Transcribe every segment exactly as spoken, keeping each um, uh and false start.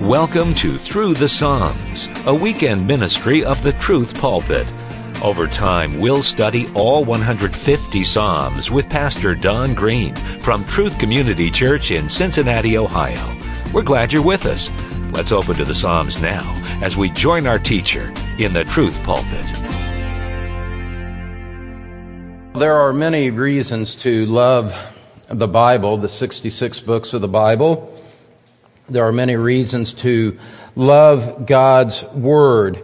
Welcome to Through the Psalms, a weekend ministry of the Truth Pulpit. Over time, we'll study all one hundred fifty Psalms with Pastor Don Green from Truth Community Church in Cincinnati, Ohio. We're glad you're with us. Let's open to the Psalms now as we join our teacher in the Truth Pulpit. There are many reasons to love the Bible, the sixty-six books of the Bible. There are many reasons to love God's Word.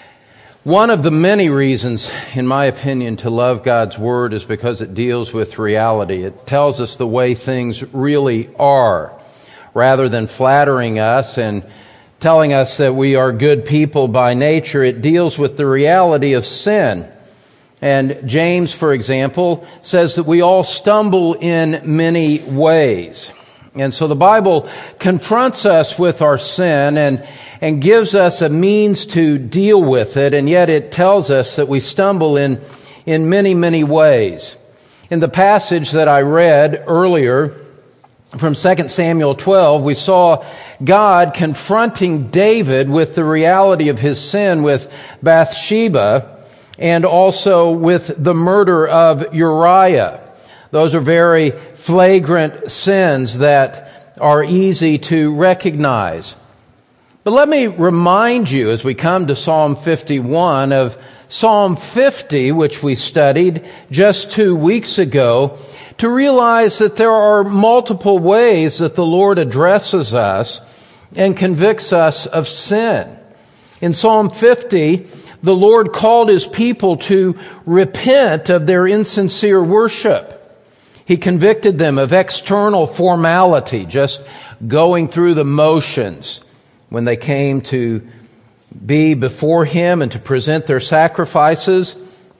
One of the many reasons, in my opinion, to love God's Word is because it deals with reality. It tells us the way things really are, rather than flattering us and telling us that we are good people by nature. It deals with the reality of sin. And James, for example, says that we all stumble in many ways. And so the Bible confronts us with our sin and, and gives us a means to deal with it, and yet it tells us that we stumble in, in many, many ways. In the passage that I read earlier from Second Samuel twelve, we saw God confronting David with the reality of his sin with Bathsheba and also with the murder of Uriah. Those are very flagrant sins that are easy to recognize. But let me remind you, as we come to Psalm fifty-one, of Psalm fifty, which we studied just two weeks ago, to realize that there are multiple ways that the Lord addresses us and convicts us of sin. In Psalm fifty, the Lord called His people to repent of their insincere worship. He convicted them of external formality, just going through the motions when they came to be before Him and to present their sacrifices.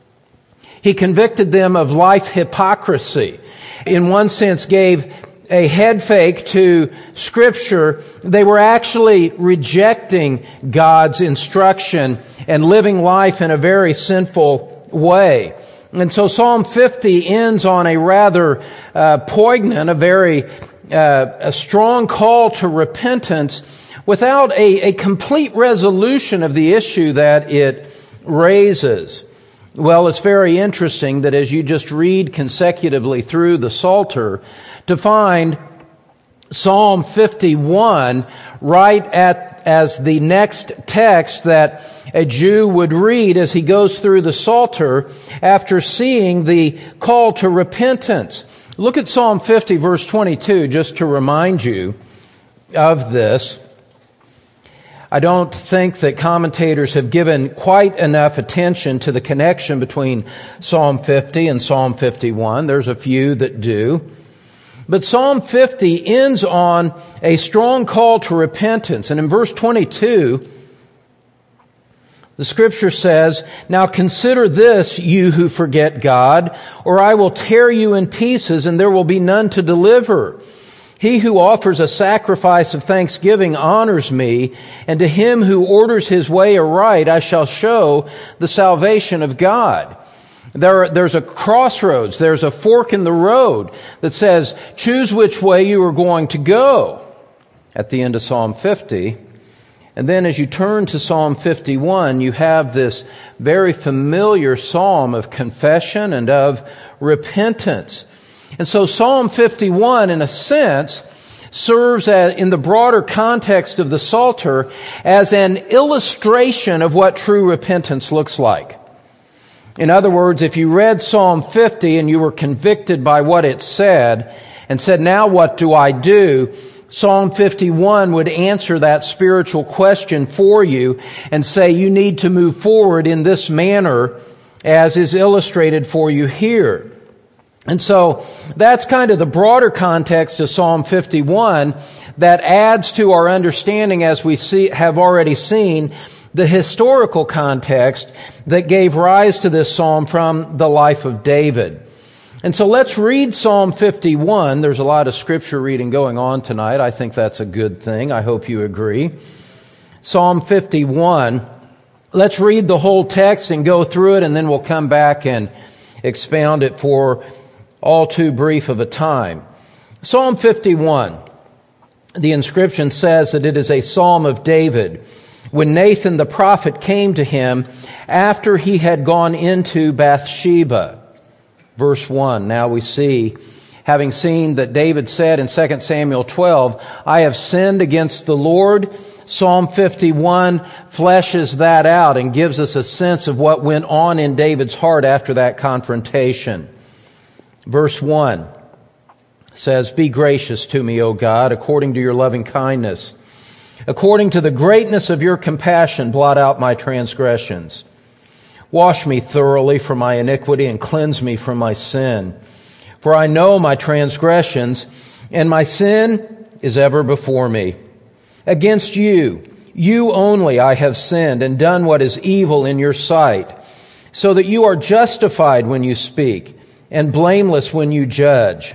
He convicted them of life hypocrisy. In one sense, gave a head fake to Scripture. They were actually rejecting God's instruction and living life in a very sinful way. And so Psalm fifty ends on a rather uh, poignant, a very uh, a strong call to repentance without a, a complete resolution of the issue that it raises. Well, it's very interesting that as you just read consecutively through the Psalter, to find Psalm fifty-one right at as the next text that a Jew would read as he goes through the Psalter after seeing the call to repentance. Look at Psalm fifty, verse twenty-two, just to remind you of this. I don't think that commentators have given quite enough attention to the connection between Psalm fifty and Psalm fifty-one. There's a few that do. But Psalm fifty ends on a strong call to repentance. And in verse twenty-two, the Scripture says, "Now consider this, you who forget God, or I will tear you in pieces, and there will be none to deliver. He who offers a sacrifice of thanksgiving honors me, and to him who orders his way aright I shall show the salvation of God." There, there's a crossroads, there's a fork in the road that says, choose which way you are going to go at the end of Psalm fifty. And then as you turn to Psalm fifty-one, you have this very familiar psalm of confession and of repentance. And so Psalm fifty-one, in a sense, serves as, in the broader context of the Psalter as an illustration of what true repentance looks like. In other words, if you read Psalm fifty and you were convicted by what it said and said, now what do I do? Psalm fifty-one would answer that spiritual question for you and say you need to move forward in this manner as is illustrated for you here. And so that's kind of the broader context of Psalm fifty-one that adds to our understanding, as we see, have already seen, the historical context that gave rise to this psalm from the life of David. And so let's read Psalm fifty-one. There's a lot of scripture reading going on tonight. I think that's a good thing. I hope you agree. Psalm fifty-one. Let's read the whole text and go through it, and then we'll come back and expound it for all too brief of a time. Psalm fifty-one. the inscription says that it is a psalm of David when Nathan the prophet came to him after he had gone into Bathsheba. Verse one, now we see, having seen that David said in Second Samuel twelve, I have sinned against the Lord. Psalm fifty-one fleshes that out and gives us a sense of what went on in David's heart after that confrontation. Verse one says, Be gracious to me, O God, according to your loving kindness. According to the greatness of your compassion, blot out my transgressions. Wash me thoroughly from my iniquity and cleanse me from my sin. For I know my transgressions, and my sin is ever before me. Against you, you only I have sinned and done what is evil in your sight, so that you are justified when you speak and blameless when you judge.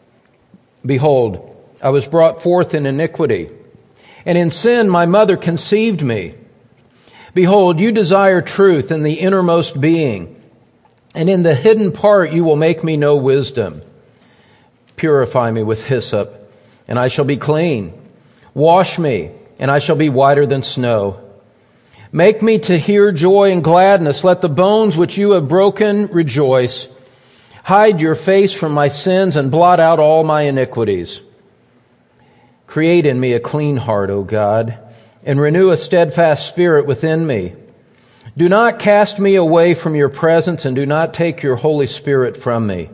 Behold, I was brought forth in iniquity, and in sin my mother conceived me. Behold, you desire truth in the innermost being, and in the hidden part you will make me know wisdom. Purify me with hyssop, and I shall be clean. Wash me, and I shall be whiter than snow. Make me to hear joy and gladness. Let the bones which you have broken rejoice. Hide your face from my sins and blot out all my iniquities. Create in me a clean heart, O God, and renew a steadfast spirit within me. Do not cast me away from your presence, and do not take your Holy Spirit from me.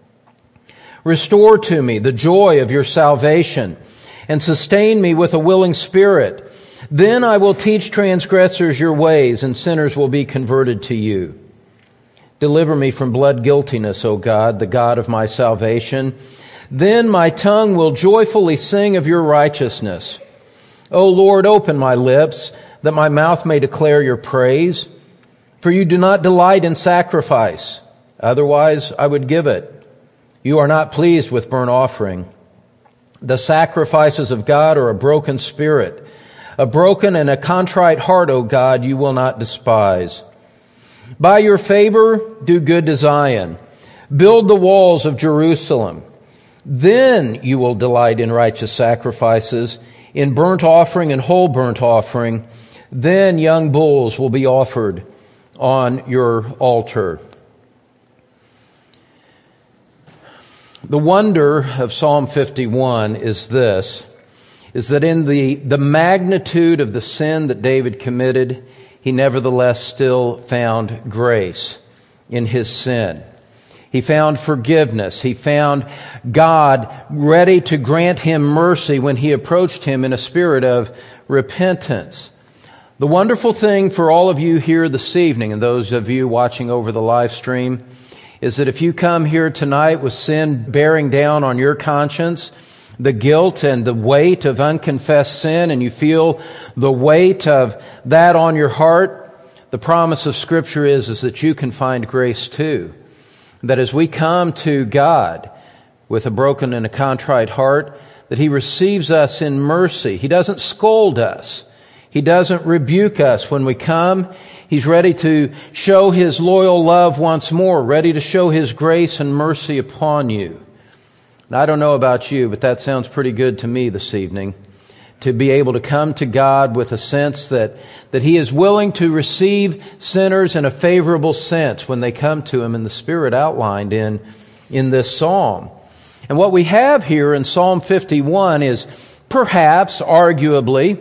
Restore to me the joy of your salvation, and sustain me with a willing spirit. Then I will teach transgressors your ways, and sinners will be converted to you. Deliver me from blood guiltiness, O God, the God of my salvation. Then my tongue will joyfully sing of your righteousness. O Lord, open my lips, that my mouth may declare your praise. For you do not delight in sacrifice, otherwise I would give it. You are not pleased with burnt offering. The sacrifices of God are a broken spirit. A broken and a contrite heart, O God, you will not despise. By your favor, do good to Zion. Build the walls of Jerusalem. Then you will delight in righteous sacrifices, in burnt offering and whole burnt offering. Then young bulls will be offered on your altar. The wonder of Psalm fifty-one is this, is that in the, the magnitude of the sin that David committed, he nevertheless still found grace in his sin. He found forgiveness. He found God ready to grant him mercy when he approached him in a spirit of repentance. The wonderful thing for all of you here this evening, and those of you watching over the live stream, is that if you come here tonight with sin bearing down on your conscience, the guilt and the weight of unconfessed sin, and you feel the weight of that on your heart, the promise of Scripture is, is that you can find grace too. That as we come to God with a broken and a contrite heart, that He receives us in mercy. He doesn't scold us. He doesn't rebuke us when we come. He's ready to show His loyal love once more, ready to show His grace and mercy upon you. Now, I don't know about you, but that sounds pretty good to me this evening, to be able to come to God with a sense that, that He is willing to receive sinners in a favorable sense when they come to Him in the Spirit outlined in, in this psalm. And what we have here in Psalm fifty-one is perhaps, arguably,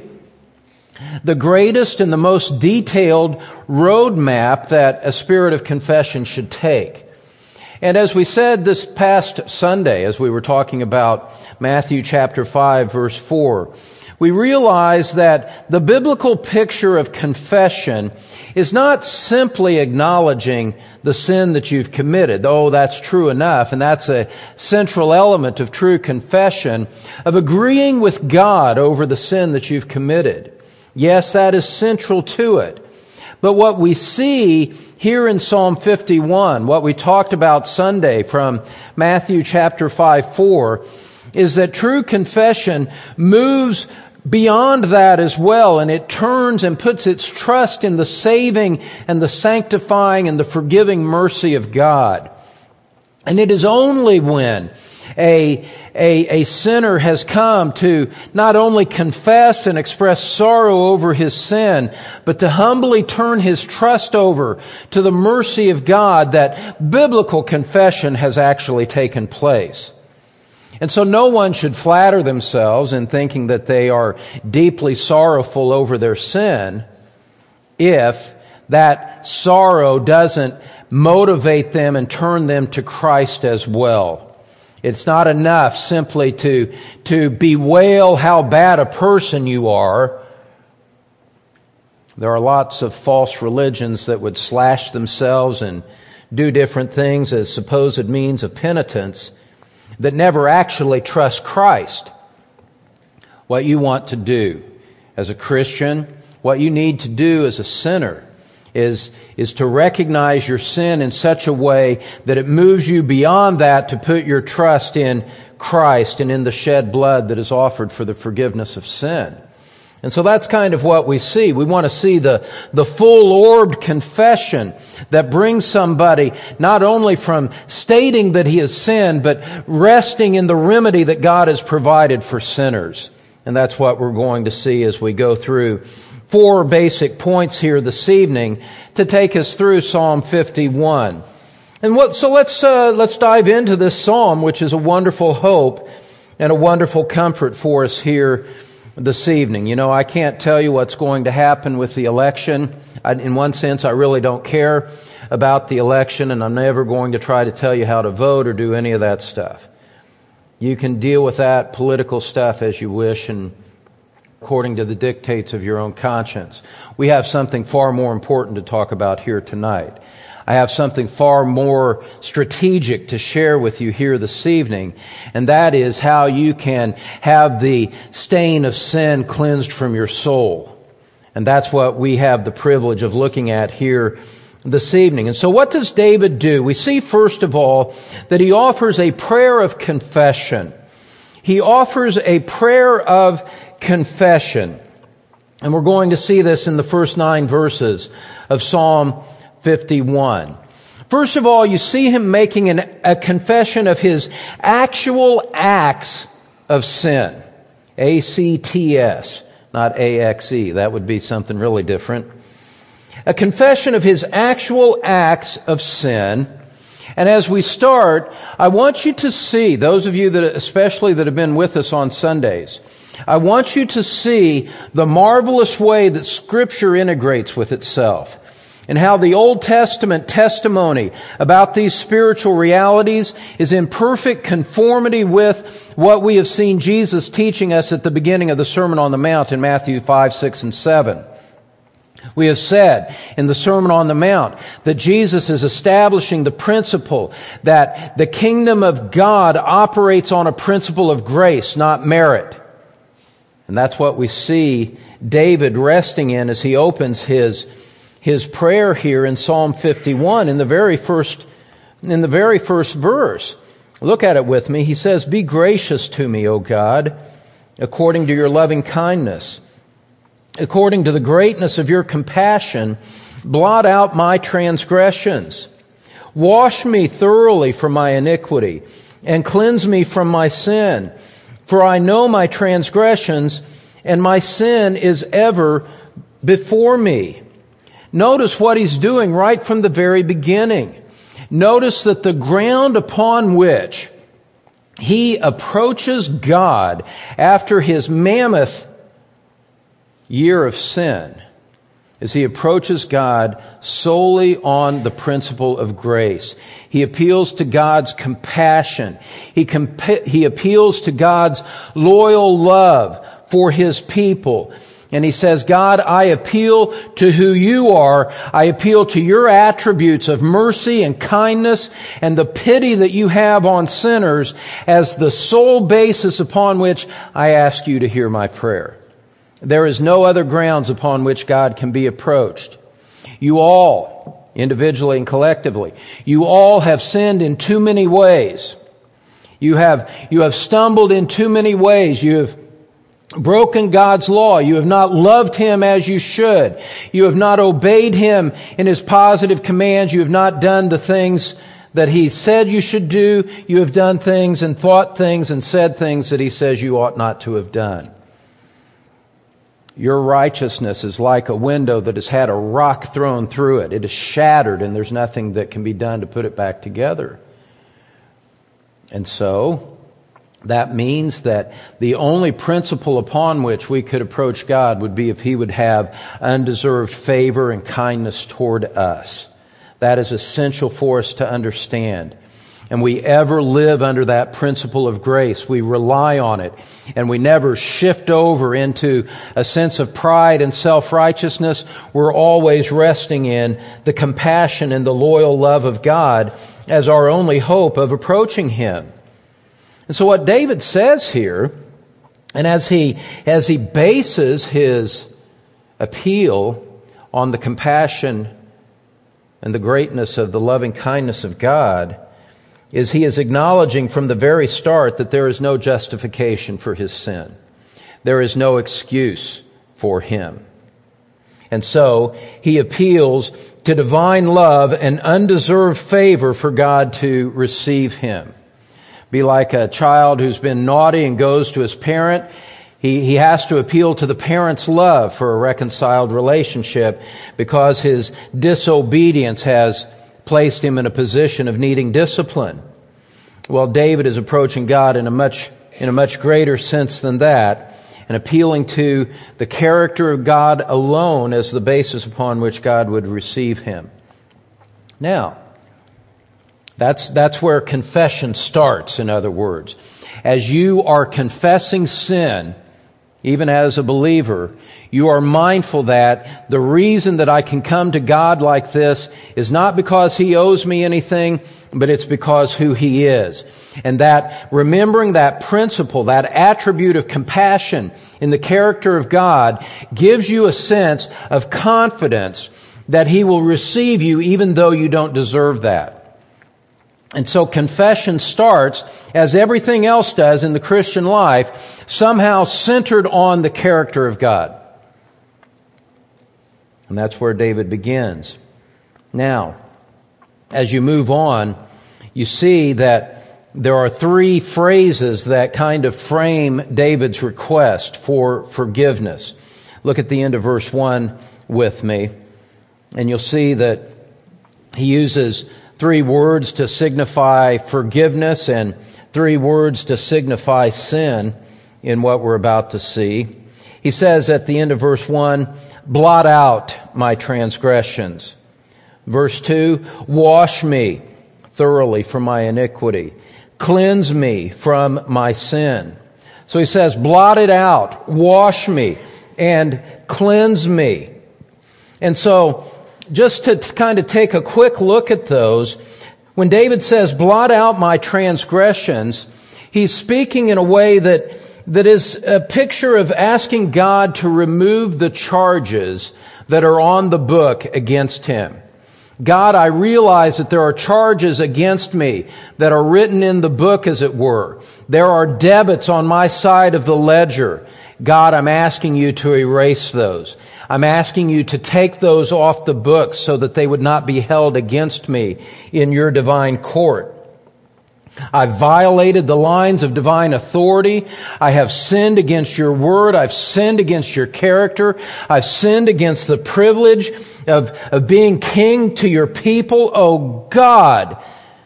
the greatest and the most detailed roadmap that a spirit of confession should take. And as we said this past Sunday, as we were talking about Matthew chapter five, verse four, we realize that the biblical picture of confession is not simply acknowledging the sin that you've committed. Oh, that's true enough, and that's a central element of true confession, of agreeing with God over the sin that you've committed. Yes, that is central to it. But what we see here in Psalm fifty-one, what we talked about Sunday from Matthew chapter five, four, is that true confession moves beyond that as well, and it turns and puts its trust in the saving and the sanctifying and the forgiving mercy of God. And it is only when, A, a, a sinner has come to not only confess and express sorrow over his sin, but to humbly turn his trust over to the mercy of God, that biblical confession has actually taken place. And so no one should flatter themselves in thinking that they are deeply sorrowful over their sin if that sorrow doesn't motivate them and turn them to Christ as well. It's not enough simply to, to bewail how bad a person you are. There are lots of false religions that would slash themselves and do different things as supposed means of penitence that never actually trust Christ. What you want to do as a Christian, what you need to do as a sinner, is, is to recognize your sin in such a way that it moves you beyond that to put your trust in Christ and in the shed blood that is offered for the forgiveness of sin. And so that's kind of what we see. We want to see the, the full-orbed confession that brings somebody not only from stating that he has sinned, but resting in the remedy that God has provided for sinners. And that's what we're going to see as we go through four basic points here this evening to take us through Psalm fifty-one. And what, so let's, uh, let's dive into this psalm, which is a wonderful hope and a wonderful comfort for us here this evening. You know, I can't tell you what's going to happen with the election. I, in one sense, I really don't care about the election, and I'm never going to try to tell you how to vote or do any of that stuff. You can deal with that political stuff as you wish and according to the dictates of your own conscience. We have something far more important to talk about here tonight. I have something far more strategic to share with you here this evening, and that is how you can have the stain of sin cleansed from your soul. And that's what we have the privilege of looking at here this evening. And so what does David do? We see, first of all, that he offers a prayer of confession. He offers a prayer of confession. And we're going to see this in the first nine verses of Psalm fifty-one. First of all, you see him making an, a confession of his actual acts of sin. A C T S, not A X E. That would be something really different. A confession of his actual acts of sin. And as we start, I want you to see, those of you that, especially that have been with us on Sundays, I want you to see the marvelous way that Scripture integrates with itself, and how the Old Testament testimony about these spiritual realities is in perfect conformity with what we have seen Jesus teaching us at the beginning of the Sermon on the Mount in Matthew five, six, and seven. We have said in the Sermon on the Mount that Jesus is establishing the principle that the kingdom of God operates on a principle of grace, not merit. And that's what we see David resting in as he opens his, his prayer here in Psalm fifty-one in the very first, in the very first verse. Look at it with me. He says, "Be gracious to me, O God, according to your loving kindness. According to the greatness of your compassion, blot out my transgressions. Wash me thoroughly from my iniquity and cleanse me from my sin. For I know my transgressions, and my sin is ever before me." Notice what he's doing right from the very beginning. Notice that the ground upon which he approaches God after his mammoth year of sin is he approaches God solely on the principle of grace. He appeals to God's compassion. He, compa- he appeals to God's loyal love for his people. And he says, God, I appeal to who you are. I appeal to your attributes of mercy and kindness and the pity that you have on sinners as the sole basis upon which I ask you to hear my prayer. There is no other grounds upon which God can be approached. You all, individually and collectively, you all have sinned in too many ways. You have, you have stumbled in too many ways. You have broken God's law. You have not loved Him as you should. You have not obeyed Him in His positive commands. You have not done the things that He said you should do, you have done things and thought things and said things that He says you ought not to have done. Your righteousness is like a window that has had a rock thrown through it. It is shattered, and there's nothing that can be done to put it back together. And so, that means that the only principle upon which we could approach God would be if He would have undeserved favor and kindness toward us. That is essential for us to understand. And we ever live under that principle of grace. We rely on it, and we never shift over into a sense of pride and self-righteousness. We're always resting in the compassion and the loyal love of God as our only hope of approaching Him. And so what David says here, and as he, as he bases his appeal on the compassion and the greatness of the loving kindness of God, is he is acknowledging from the very start that there is no justification for his sin. There is no excuse for him. And so he appeals to divine love and undeserved favor for God to receive him. Be like a child who's been naughty and goes to his parent. He, he has to appeal to the parent's love for a reconciled relationship because his disobedience has placed him in a position of needing discipline. Well, David is approaching God in a much in a much greater sense than that, and appealing to the character of God alone as the basis upon which God would receive him. Now, that's that's where confession starts, in other words. As you are confessing sin, even as a believer, you are mindful that the reason that I can come to God like this is not because He owes me anything, but it's because who He is. And that remembering that principle, that attribute of compassion in the character of God, gives you a sense of confidence that He will receive you even though you don't deserve that. And so confession starts, as everything else does in the Christian life, somehow centered on the character of God. And that's where David begins. Now, as you move on, you see that there are three phrases that kind of frame David's request for forgiveness. Look at the end of verse one with me, and you'll see that he uses three words to signify forgiveness and three words to signify sin in what we're about to see. He says at the end of verse one, blot out my transgressions. Verse two, wash me thoroughly from my iniquity. Cleanse me from my sin. So he says, blot it out, wash me, and cleanse me. And so, just to kind of take a quick look at those, when David says, blot out my transgressions, he's speaking in a way that that is a picture of asking God to remove the charges that are on the book against him. God, I realize that there are charges against me that are written in the book, as it were. There are debits on my side of the ledger. God, I'm asking you to erase those. I'm asking you to take those off the books so that they would not be held against me in your divine court. I've violated the lines of divine authority. I have sinned against your word. I've sinned against your character. I've sinned against the privilege of, of being king to your people. Oh God,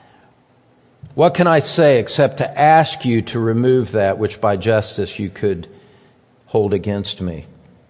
what can I say except to ask you to remove that which by justice you could hold against me?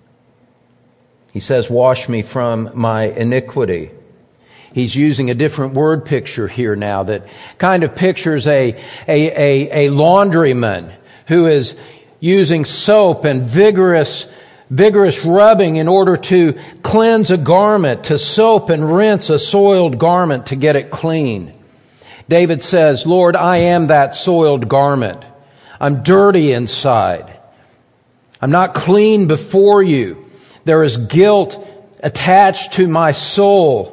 He says, wash me from my iniquity. He's using a different word picture here now that kind of pictures a, a, a, a laundryman who is using soap and vigorous, vigorous rubbing in order to cleanse a garment, to soap and rinse a soiled garment to get it clean. David says, Lord, I am that soiled garment. I'm dirty inside. I'm not clean before you. There is guilt attached to my soul.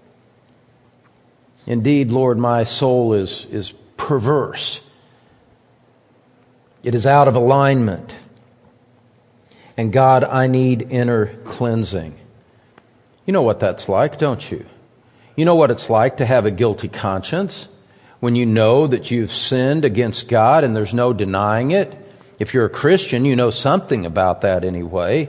Indeed, Lord, my soul is, is perverse. It is out of alignment. And God, I need inner cleansing. You know what that's like, don't you? You know what it's like to have a guilty conscience. when you know that you've sinned against God and there's no denying it. If you're a Christian, you know something about that anyway.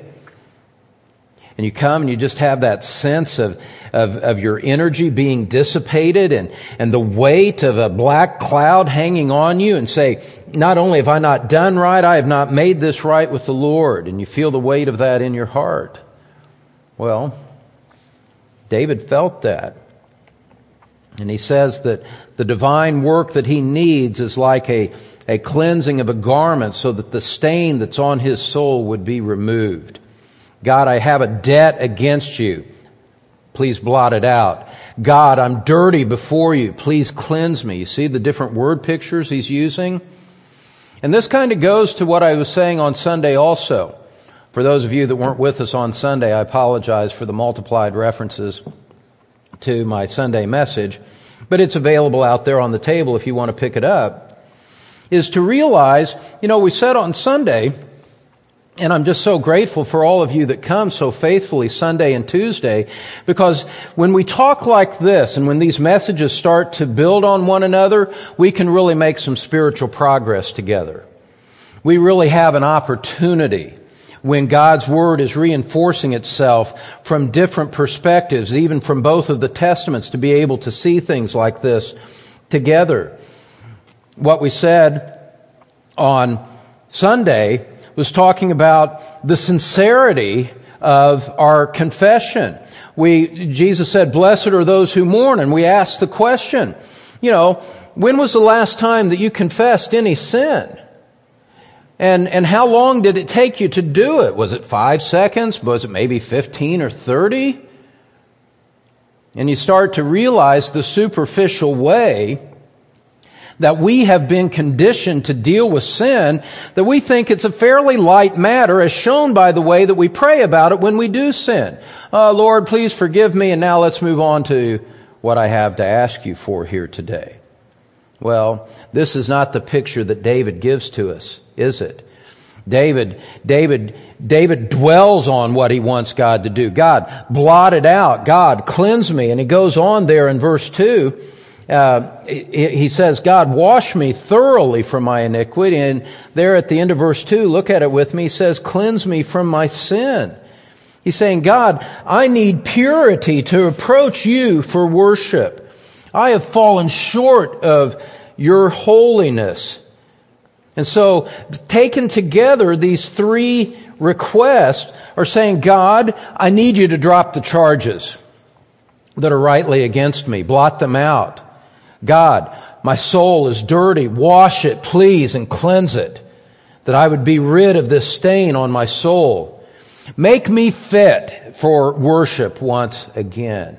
And you come and you just have that sense of, of, of your energy being dissipated and, and the weight of a black cloud hanging on you, and say, not only have I not done right, I have not made this right with the Lord. And you feel the weight of that in your heart. Well, David felt that. And he says that the divine work that he needs is like a, a cleansing of a garment, so that the stain that's on his soul would be removed. God, I have a debt against you. Please blot it out. God, I'm dirty before you. Please cleanse me. You see the different word pictures he's using? And this kind of goes to what I was saying on Sunday also. For those of you that weren't with us on Sunday, I apologize for the multiplied references to my Sunday message, but it's available out there on the table if you want to pick it up, is to realize, you know, we said on Sunday, and I'm just so grateful for all of you that come so faithfully Sunday and Tuesday, because when we talk like this and when these messages start to build on one another, we can really make some spiritual progress together. We really have an opportunity when God's Word is reinforcing itself from different perspectives, even from both of the Testaments, to be able to see things like this together. What we said on Sunday was talking about the sincerity of our confession. We, Jesus said, blessed are those who mourn, and we asked the question, you know, when was the last time that you confessed any sin? And, and how long did it take you to do it? Was it five seconds? Was it maybe fifteen or thirty? And you start to realize the superficial way that we have been conditioned to deal with sin, that we think it's a fairly light matter, as shown by the way that we pray about it when we do sin. Oh, Lord, please forgive me, and now let's move on to what I have to ask you for here today. Well, this is not the picture that David gives to us, is it? David, David, David dwells on what he wants God to do. God, blot it out. God, cleanse me. And he goes on there in verse two. Uh, he says, God, wash me thoroughly from my iniquity. And there at the end of verse two, look at it with me, he says, cleanse me from my sin. He's saying, God, I need purity to approach you for worship. I have fallen short of your holiness. And so, taken together, these three requests are saying, God, I need you to drop the charges that are rightly against me. Blot them out. God, my soul is dirty. Wash it, please, and cleanse it, that I would be rid of this stain on my soul. Make me fit for worship once again.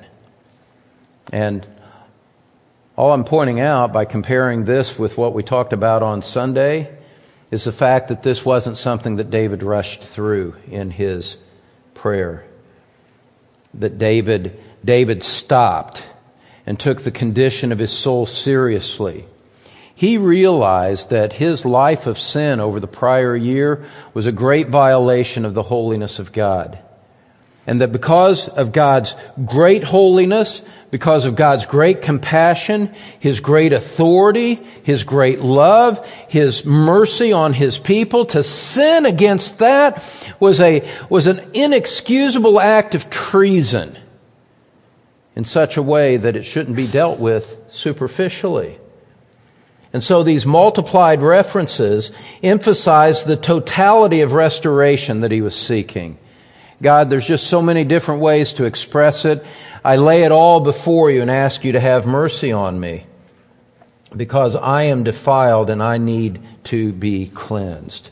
And all I'm pointing out by comparing this with what we talked about on Sunday is the fact that this wasn't something that David rushed through in his prayer. That David, David stopped and took the condition of his soul seriously. He realized that his life of sin over the prior year was a great violation of the holiness of God. And that because of God's great holiness, because of God's great compassion, His great authority, His great love, His mercy on His people, to sin against that was a, was an inexcusable act of treason in such a way that it shouldn't be dealt with superficially. And so these multiplied references emphasize the totality of restoration that he was seeking. God, there's just so many different ways to express it. I lay it all before you and ask you to have mercy on me, because I am defiled and I need to be cleansed.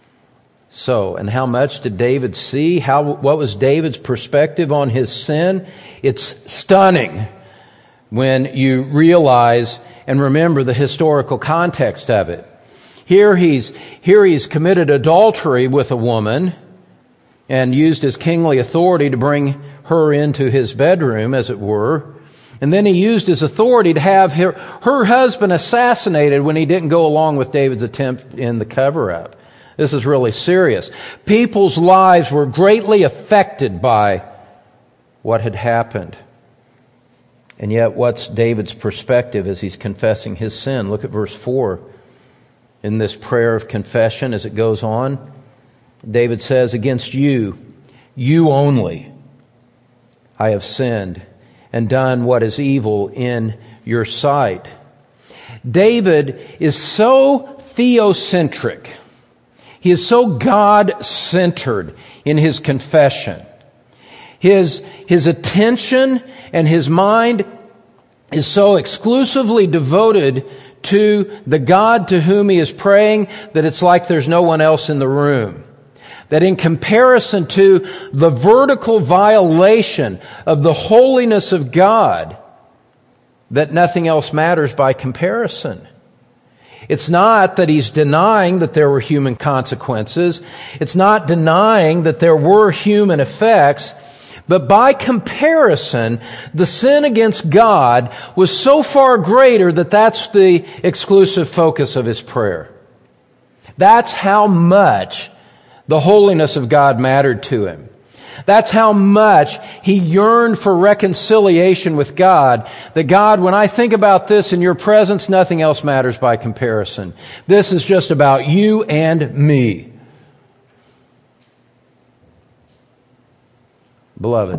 So, and how much did David see? How, what was David's perspective on his sin? It's stunning when you realize and remember the historical context of it. Here he's, here he's committed adultery with a woman and used his kingly authority to bring her into his bedroom, as it were. And then he used his authority to have her, her husband assassinated when he didn't go along with David's attempt in the cover-up. This is really serious. People's lives were greatly affected by what had happened. And yet, what's David's perspective as he's confessing his sin? Look at verse four. In this prayer of confession, as it goes on, David says, "Against you, you only, I have sinned and done what is evil in your sight." David is so theocentric. He is so God-centered in his confession. His, his attention and his mind is so exclusively devoted to the God to whom he is praying that it's like there's no one else in the room. That in comparison to the vertical violation of the holiness of God, that nothing else matters by comparison. It's not that he's denying that there were human consequences. It's not denying that there were human effects. But by comparison, the sin against God was so far greater that that's the exclusive focus of his prayer. That's how much the holiness of God mattered to him. That's how much he yearned for reconciliation with God. That God, when I think about this in your presence, nothing else matters by comparison. This is just about you and me. Beloved,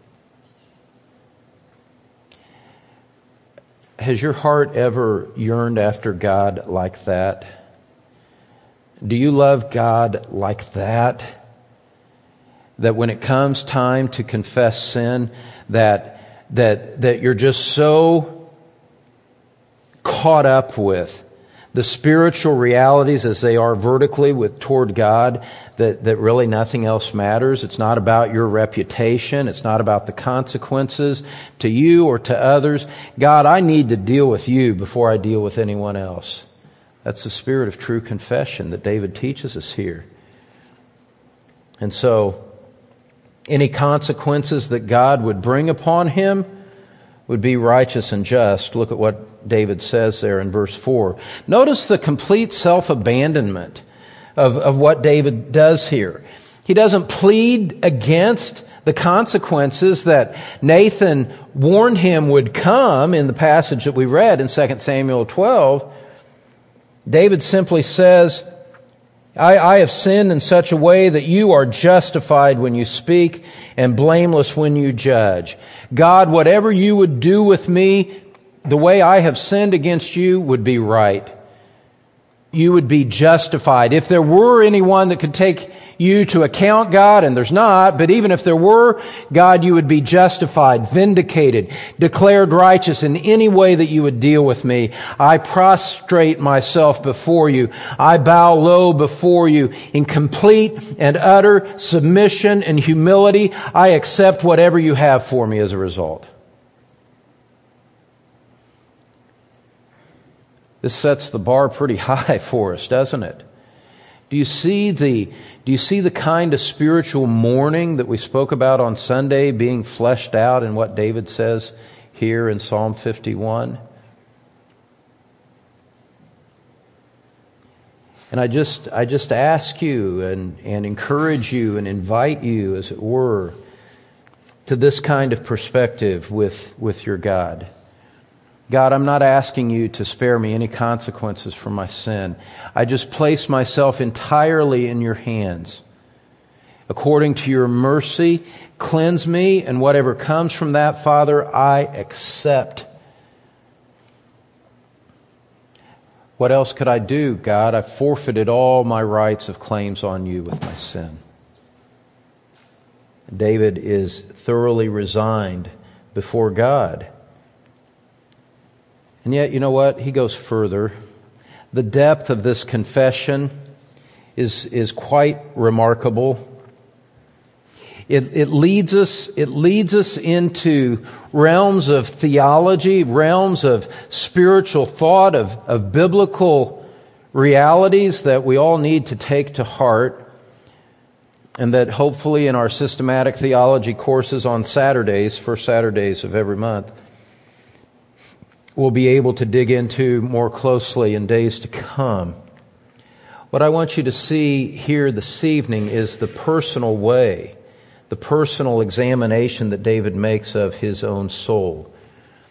has your heart ever yearned after God like that? Do you love God like that? That when it comes time to confess sin, that that that you're just so caught up with the spiritual realities as they are vertically with toward God, that, that really nothing else matters. It's not about your reputation. It's not about the consequences to you or to others. God, I need to deal with you before I deal with anyone else. That's the spirit of true confession that David teaches us here. And so, any consequences that God would bring upon him would be righteous and just. Look at what David says there in verse four. Notice the complete self-abandonment of, of what David does here. He doesn't plead against the consequences that Nathan warned him would come in the passage that we read in Second Samuel twelve. David simply says, I, I have sinned in such a way that you are justified when you speak and blameless when you judge. God, whatever you would do with me, the way I have sinned against you would be right. You would be justified. If there were anyone that could take you to account, God, and there's not, but even if there were, God, you would be justified, vindicated, declared righteous in any way that you would deal with me. I prostrate myself before you. I bow low before you in complete and utter submission and humility. I accept whatever you have for me as a result. This sets the bar pretty high for us, doesn't it? Do you see the, do you see the kind of spiritual mourning that we spoke about on Sunday being fleshed out in what David says here in Psalm fifty-one? And I just, I just ask you and, and encourage you and invite you, as it were, to this kind of perspective with, with your God. God, I'm not asking you to spare me any consequences for my sin. I just place myself entirely in your hands. According to your mercy, cleanse me, and whatever comes from that, Father, I accept. What else could I do, God? I've forfeited all my rights of claims on you with my sin. David is thoroughly resigned before God. And yet, you know what? He goes further. The depth of this confession is, is quite remarkable. It, it leads us, it leads us into realms of theology, realms of spiritual thought, of, of biblical realities that we all need to take to heart, and that hopefully in our systematic theology courses on Saturdays, first Saturdays of every month, we'll be able to dig into more closely in days to come. What I want you to see here this evening is the personal way, the personal examination that David makes of his own soul.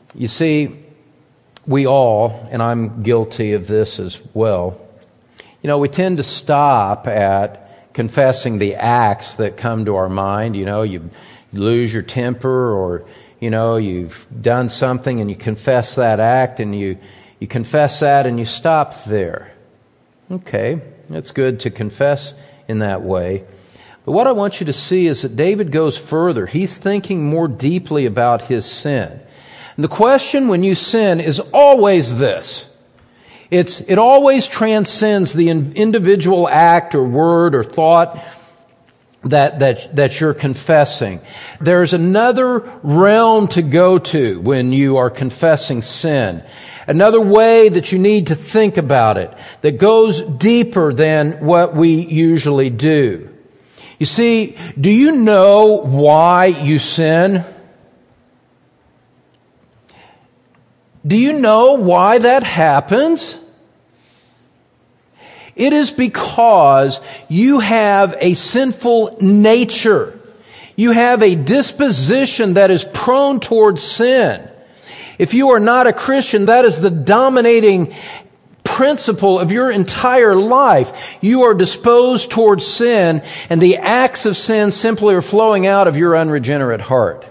You see, we all, and I'm guilty of this as well, you know, we tend to stop at confessing the acts that come to our mind. You know, you lose your temper, or, you know, you've done something and you confess that act, and you, you confess that and you stop there. Okay, that's good to confess in that way. But what I want you to see is that David goes further. He's thinking more deeply about his sin. And the question when you sin is always this. It's, it always transcends the individual act or word or thought that, that, that you're confessing. There's another realm to go to when you are confessing sin. Another way that you need to think about it that goes deeper than what we usually do. You see, do you know why you sin? Do you know why that happens? It is because you have a sinful nature. You have a disposition that is prone towards sin. If you are not a Christian, that is the dominating principle of your entire life. You are disposed towards sin, and the acts of sin simply are flowing out of your unregenerate heart.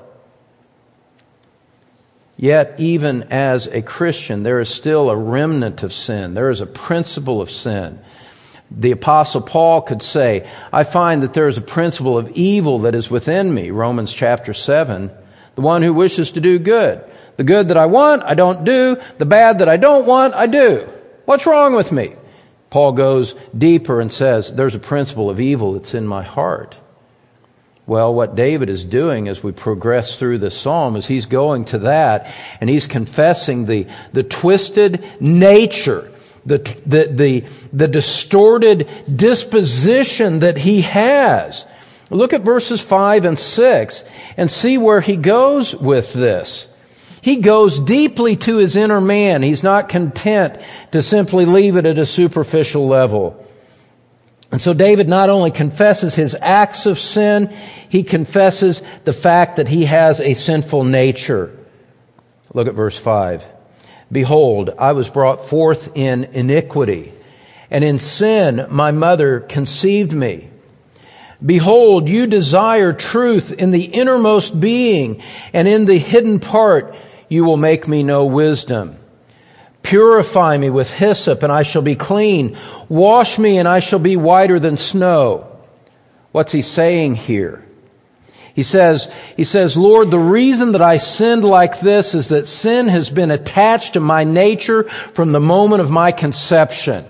Yet, even as a Christian, there is still a remnant of sin. There is a principle of sin. The Apostle Paul could say, I find that there is a principle of evil that is within me, Romans chapter seven, the one who wishes to do good. The good that I want, I don't do. The bad that I don't want, I do. What's wrong with me? Paul goes deeper and says, there's a principle of evil that's in my heart. Well, what David is doing as we progress through this psalm is he's going to that, and he's confessing the, the twisted nature, the, the, the, the distorted disposition that he has. Look at verses five and six and see where he goes with this. He goes deeply to his inner man. He's not content to simply leave it at a superficial level. And so David not only confesses his acts of sin, he confesses the fact that he has a sinful nature. Look at verse five. Behold, I was brought forth in iniquity, and in sin my mother conceived me. Behold, you desire truth in the innermost being, and in the hidden part you will make me know wisdom. Purify me with hyssop, and I shall be clean. Wash me, and I shall be whiter than snow. What's he saying here? He says, he says, Lord, the reason that I sinned like this is that sin has been attached to my nature from the moment of my conception.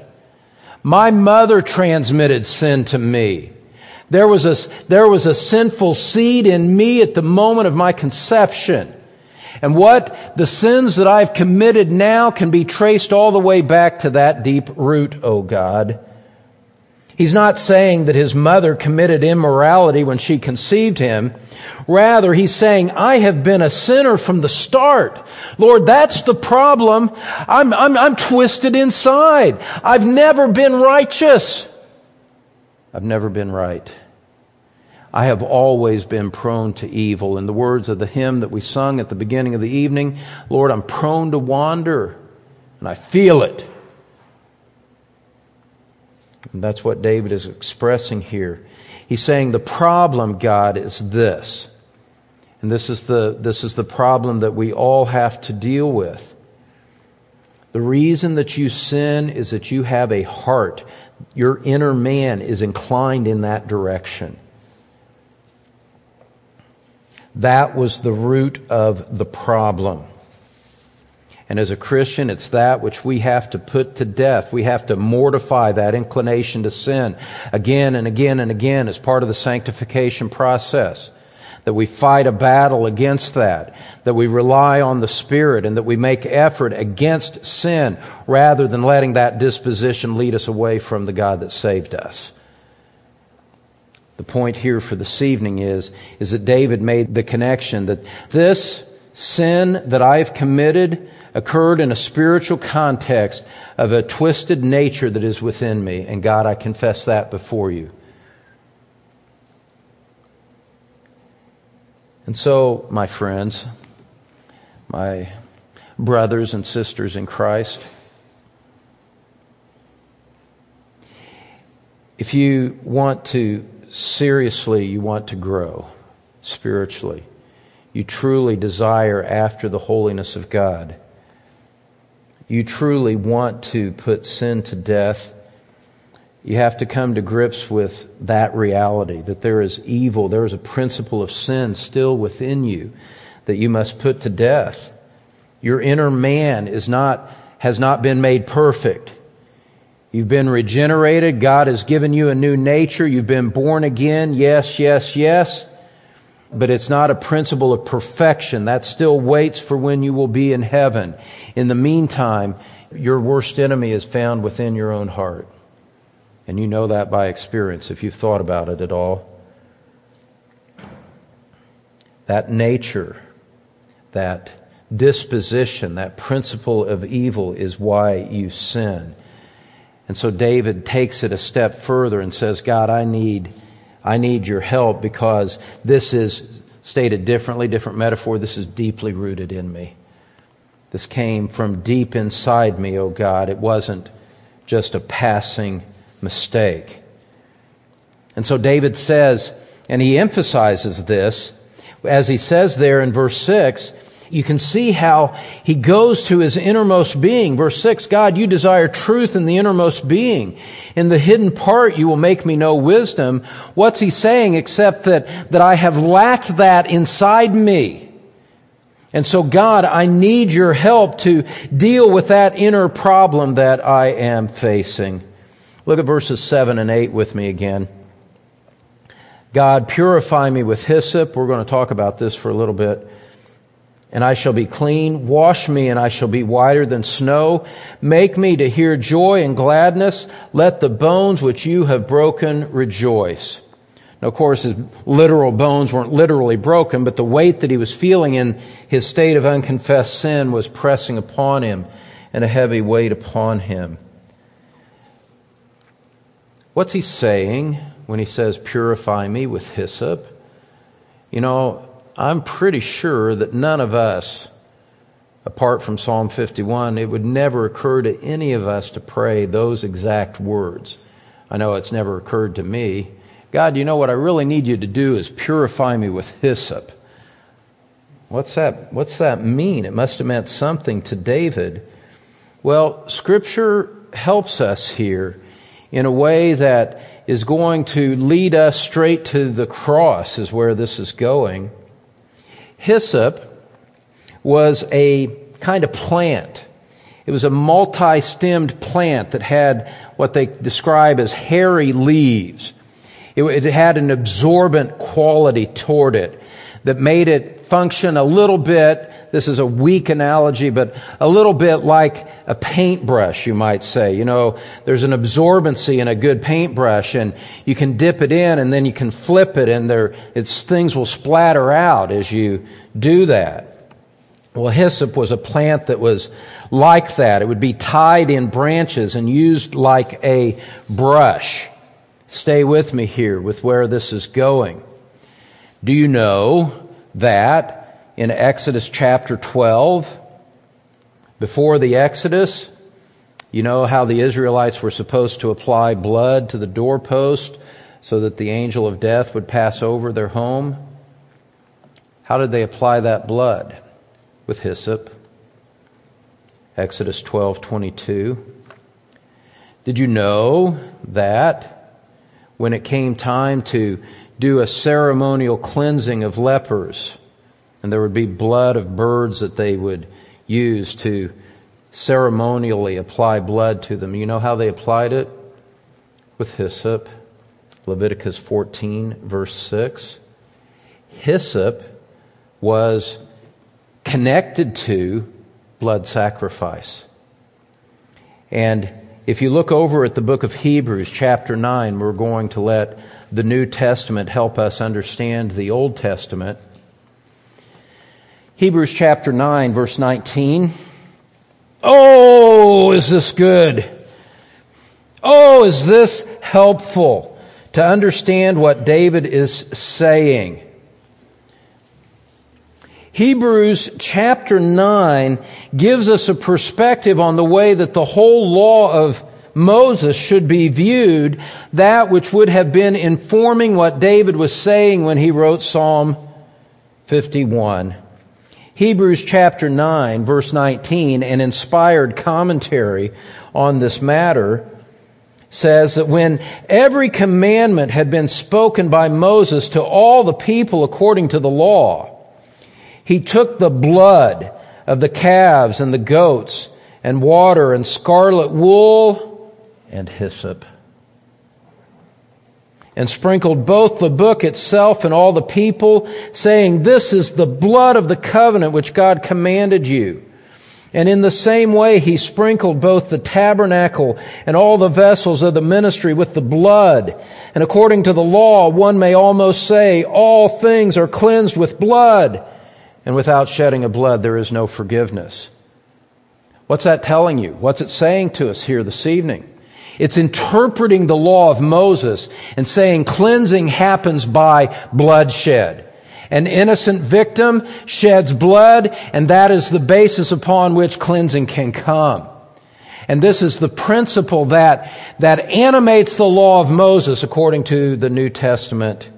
My mother transmitted sin to me. There was a, there was a sinful seed in me at the moment of my conception. And what the sins that I've committed now can be traced all the way back to that deep root, O God. He's not saying that his mother committed immorality when she conceived him. Rather, he's saying, I have been a sinner from the start. Lord, that's the problem. I'm, I'm, I'm twisted inside. I've never been righteous. I've never been right. I have always been prone to evil. In the words of the hymn that we sung at the beginning of the evening, Lord, I'm prone to wander, and I feel it. And that's what David is expressing here. He's saying the problem, God, is this. And this is the, this is the problem that we all have to deal with. The reason that you sin is that you have a heart. Your inner man is inclined in that direction. That was the root of the problem. And as a Christian, it's that which we have to put to death. We have to mortify that inclination to sin again and again and again as part of the sanctification process. That we fight a battle against that. That we rely on the Spirit and that we make effort against sin rather than letting that disposition lead us away from the God that saved us. The point here for this evening is, is that David made the connection that this sin that I've committed occurred in a spiritual context of a twisted nature that is within me. And God, I confess that before you. And so, my friends, my brothers and sisters in Christ. If you want to, seriously, you want to grow spiritually, you truly desire after the holiness of God, you truly want to put sin to death, you have to come to grips with that reality, that there is evil, there is a principle of sin still within you that you must put to death. Your inner man is not, has not been made perfect. You've been regenerated. God has given you a new nature. You've been born again. Yes, yes, yes. But it's not a principle of perfection. That still waits for when you will be in heaven. In the meantime, your worst enemy is found within your own heart. And you know that by experience if you've thought about it at all. That nature, that disposition, that principle of evil is why you sin. And so David takes it a step further and says, God, I need, I need your help because this is, stated differently, different metaphor, this is deeply rooted in me. This came from deep inside me, oh God. It wasn't just a passing mistake. And so David says, and he emphasizes this, as he says there in verse six, you can see how he goes to his innermost being. Verse six, God, you desire truth in the innermost being. In the hidden part, you will make me know wisdom. What's he saying except that, that I have lacked that inside me? And so, God, I need your help to deal with that inner problem that I am facing. Look at verses seven and eight with me again. God, purify me with hyssop. We're going to talk about this for a little bit. And I shall be clean. Wash me, and I shall be whiter than snow. Make me to hear joy and gladness. Let the bones which you have broken rejoice. Now, of course, his literal bones weren't literally broken, but the weight that he was feeling in his state of unconfessed sin was pressing upon him, and a heavy weight upon him. What's he saying when he says, purify me with hyssop? You know, I'm pretty sure that none of us, apart from Psalm fifty-one, it would never occur to any of us to pray those exact words. I know it's never occurred to me. God, you know what I really need you to do is purify me with hyssop. What's that, what's that mean? It must have meant something to David. Well, Scripture helps us here in a way that is going to lead us straight to the cross, is where this is going. Hyssop was a kind of plant. It was a multi-stemmed plant that had what they describe as hairy leaves. It, it had an absorbent quality toward it that made it function a little bit, this is a weak analogy, but a little bit like a paintbrush, you might say. You know, there's an absorbency in a good paintbrush, and you can dip it in and then you can flip it, and there it's things will splatter out as you do that. Well, hyssop was a plant that was like that. It would be tied in branches and used like a brush. Stay with me here with where this is going. Do you know that in Exodus chapter twelve, before the Exodus, you know how the Israelites were supposed to apply blood to the doorpost so that the angel of death would pass over their home? How did they apply that blood? With hyssop. Exodus twelve twenty-two. Did you know that when it came time to do a ceremonial cleansing of lepers, and there would be blood of birds that they would use to ceremonially apply blood to them, you know how they applied it? With hyssop. Leviticus fourteen, verse six. Hyssop was connected to blood sacrifice. And if you look over at the book of Hebrews, chapter nine, we're going to let the New Testament help us understand the Old Testament. Hebrews chapter nine, verse nineteen. Oh, is this good? Oh, is this helpful to understand what David is saying? Hebrews chapter nine gives us a perspective on the way that the whole law of Moses should be viewed, that which would have been informing what David was saying when he wrote Psalm fifty-one. Hebrews chapter nine, verse nineteen, an inspired commentary on this matter, says that when every commandment had been spoken by Moses to all the people according to the law, he took the blood of the calves and the goats and water and scarlet wool and hyssop, and sprinkled both the book itself and all the people, saying, "This is the blood of the covenant which God commanded you." And in the same way he sprinkled both the tabernacle and all the vessels of the ministry with the blood. And according to the law, one may almost say, all things are cleansed with blood, and without shedding of blood there is no forgiveness. What's that telling you? What's it saying to us here this evening? It's interpreting the law of Moses and saying cleansing happens by bloodshed. An innocent victim sheds blood, and that is the basis upon which cleansing can come. And this is the principle that, that animates the law of Moses according to the New Testament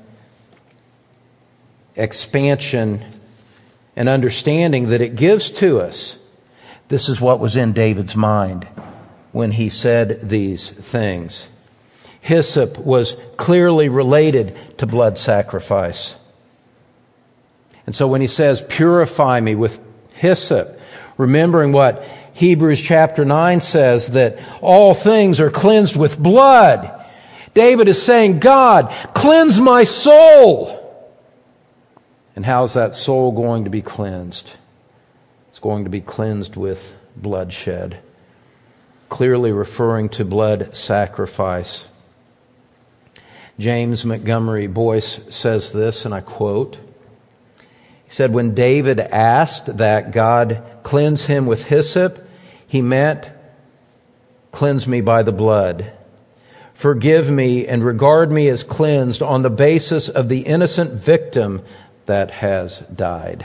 expansion and understanding that it gives to us. This is what was in David's mind when he said these things. Hyssop was clearly related to blood sacrifice. And so when he says, purify me with hyssop, remembering what Hebrews chapter nine says, that all things are cleansed with blood, David is saying, God, cleanse my soul. And how is that soul going to be cleansed? It's going to be cleansed with bloodshed, clearly referring to blood sacrifice. James Montgomery Boyce says this, and I quote, he said, when David asked that God cleanse him with hyssop, he meant, cleanse me by the blood. Forgive me and regard me as cleansed on the basis of the innocent victim that has died.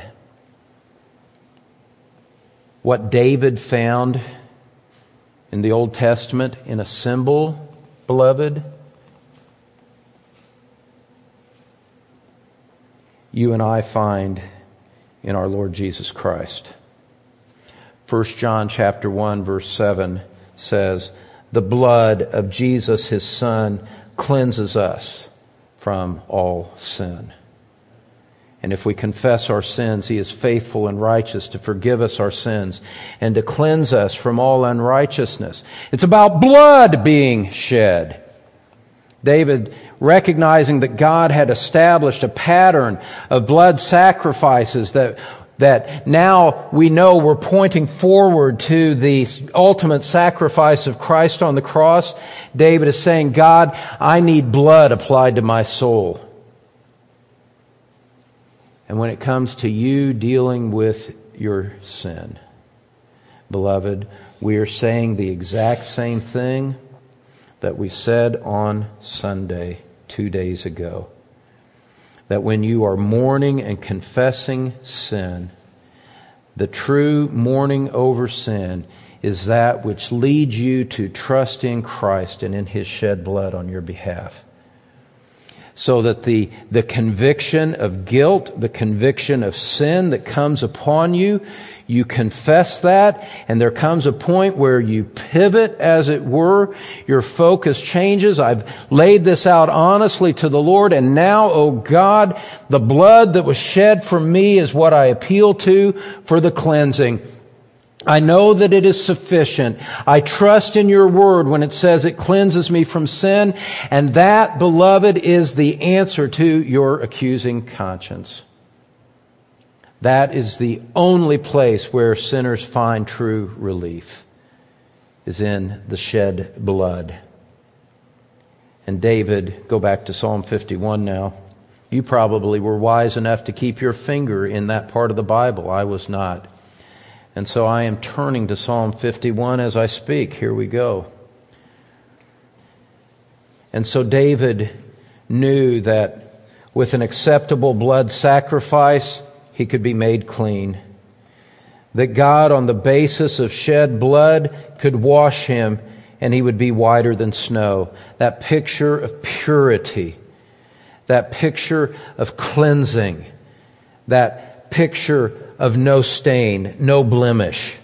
What David found in the Old Testament in a symbol, beloved, you and I find in our Lord Jesus Christ. First John chapter one verse seven says, the blood of Jesus, his Son, cleanses us from all sin. And if we confess our sins, he is faithful and righteous to forgive us our sins and to cleanse us from all unrighteousness. It's about blood being shed. David, recognizing that God had established a pattern of blood sacrifices that, that now we know we're pointing forward to the ultimate sacrifice of Christ on the cross, David is saying, God, I need blood applied to my soul. And when it comes to you dealing with your sin, beloved, we are saying the exact same thing that we said on Sunday, two days ago. That when you are mourning and confessing sin, the true mourning over sin is that which leads you to trust in Christ and in his shed blood on your behalf. So that the, the conviction of guilt, the conviction of sin that comes upon you, you confess that, and there comes a point where you pivot, as it were. Your focus changes. I've laid this out honestly to the Lord, and now, oh God, the blood that was shed for me is what I appeal to for the cleansing. I know that it is sufficient. I trust in your word when it says it cleanses me from sin, and that, beloved, is the answer to your accusing conscience. That is the only place where sinners find true relief, is in the shed blood. And David, go back to Psalm fifty-one now. You probably were wise enough to keep your finger in that part of the Bible. I was not. And so I am turning to Psalm fifty-one as I speak. Here we go. And so David knew that with an acceptable blood sacrifice, he could be made clean. That God, on the basis of shed blood, could wash him and he would be whiter than snow. That picture of purity, that picture of cleansing, that picture of no stain, no blemish.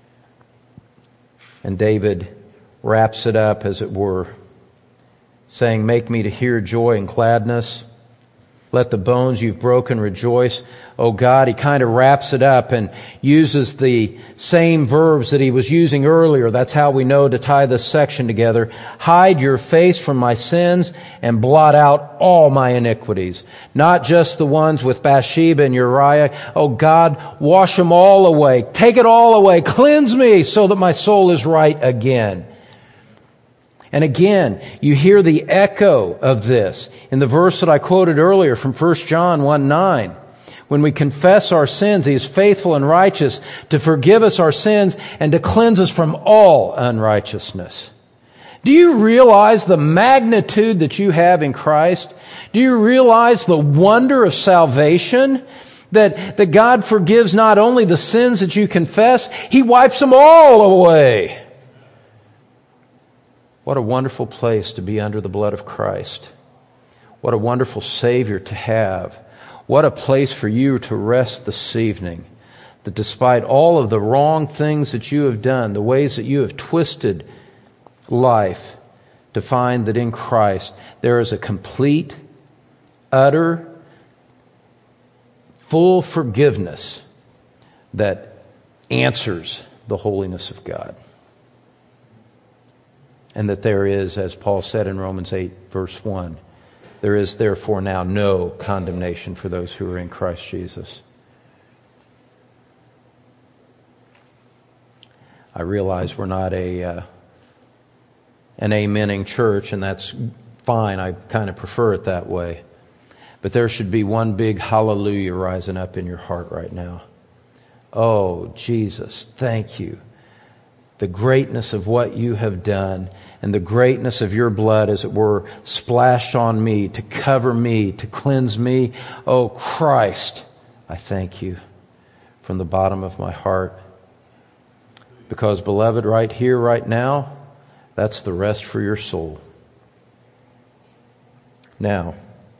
And David wraps it up, as it were, saying, make me to hear joy and gladness. Let the bones you've broken rejoice. Oh God, he kind of wraps it up and uses the same verbs that he was using earlier. That's how we know to tie this section together. Hide your face from my sins and blot out all my iniquities. Not just the ones with Bathsheba and Uriah. Oh God, wash them all away. Take it all away. Cleanse me so that my soul is right again. And again, you hear the echo of this in the verse that I quoted earlier from First John one nine. When we confess our sins, He is faithful and righteous to forgive us our sins and to cleanse us from all unrighteousness. Do you realize the magnitude that you have in Christ? Do you realize the wonder of salvation? That, that God forgives not only the sins that you confess, He wipes them all away. What a wonderful place to be under the blood of Christ. What a wonderful Savior to have. What a place for you to rest this evening. That despite all of the wrong things that you have done, the ways that you have twisted life, to find that in Christ there is a complete, utter, full forgiveness that answers the holiness of God. And that there is, as Paul said in Romans eight, verse one, there is therefore now no condemnation for those who are in Christ Jesus. I realize we're not a uh, an amening church, and that's fine. I kind of prefer it that way. But there should be one big hallelujah rising up in your heart right now. Oh, Jesus, thank you. The greatness of what you have done and the greatness of your blood, as it were, splashed on me to cover me, to cleanse me. Oh, Christ, I thank you from the bottom of my heart. Because, beloved, right here, right now, that's the rest for your soul. Now,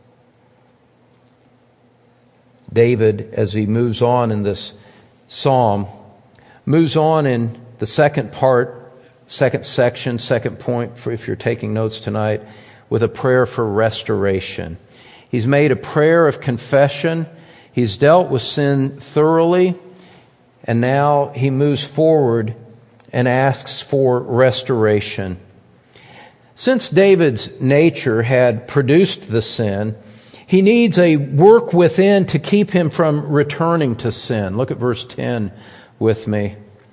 David, as he moves on in this psalm, moves on in the second part, second section, second point, for if you're taking notes tonight, with a prayer for restoration. He's made a prayer of confession. He's dealt with sin thoroughly. And now he moves forward and asks for restoration. Since David's nature had produced the sin, he needs a work within to keep him from returning to sin. Look at verse ten with me.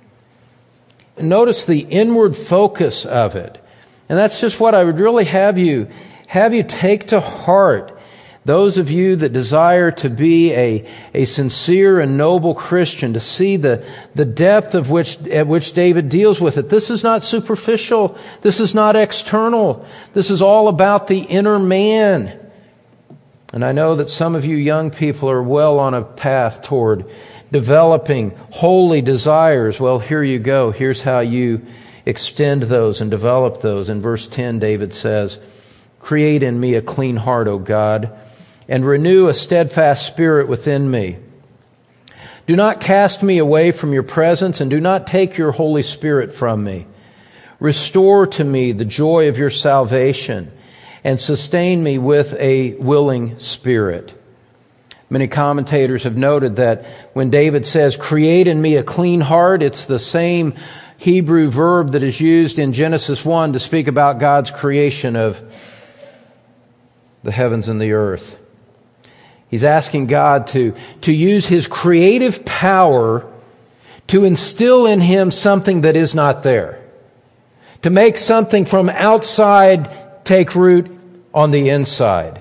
Notice the inward focus of it. And that's just what I would really have you, have you take to heart. Those of you that desire to be a, a sincere and noble Christian, to see the, the depth of which, at which David deals with it. This is not superficial. This is not external. This is all about the inner man. And I know that some of you young people are well on a path toward developing holy desires. Well, here you go. Here's how you extend those and develop those. In verse ten, David says, "Create in me a clean heart, O God, and renew a steadfast spirit within me. Do not cast me away from your presence, and do not take your Holy Spirit from me. Restore to me the joy of your salvation, and sustain me with a willing spirit." Many commentators have noted that when David says, "Create in me a clean heart," it's the same Hebrew verb that is used in Genesis one to speak about God's creation of the heavens and the earth. He's asking God to, to use His creative power to instill in him something that is not there. To make something from outside take root on the inside.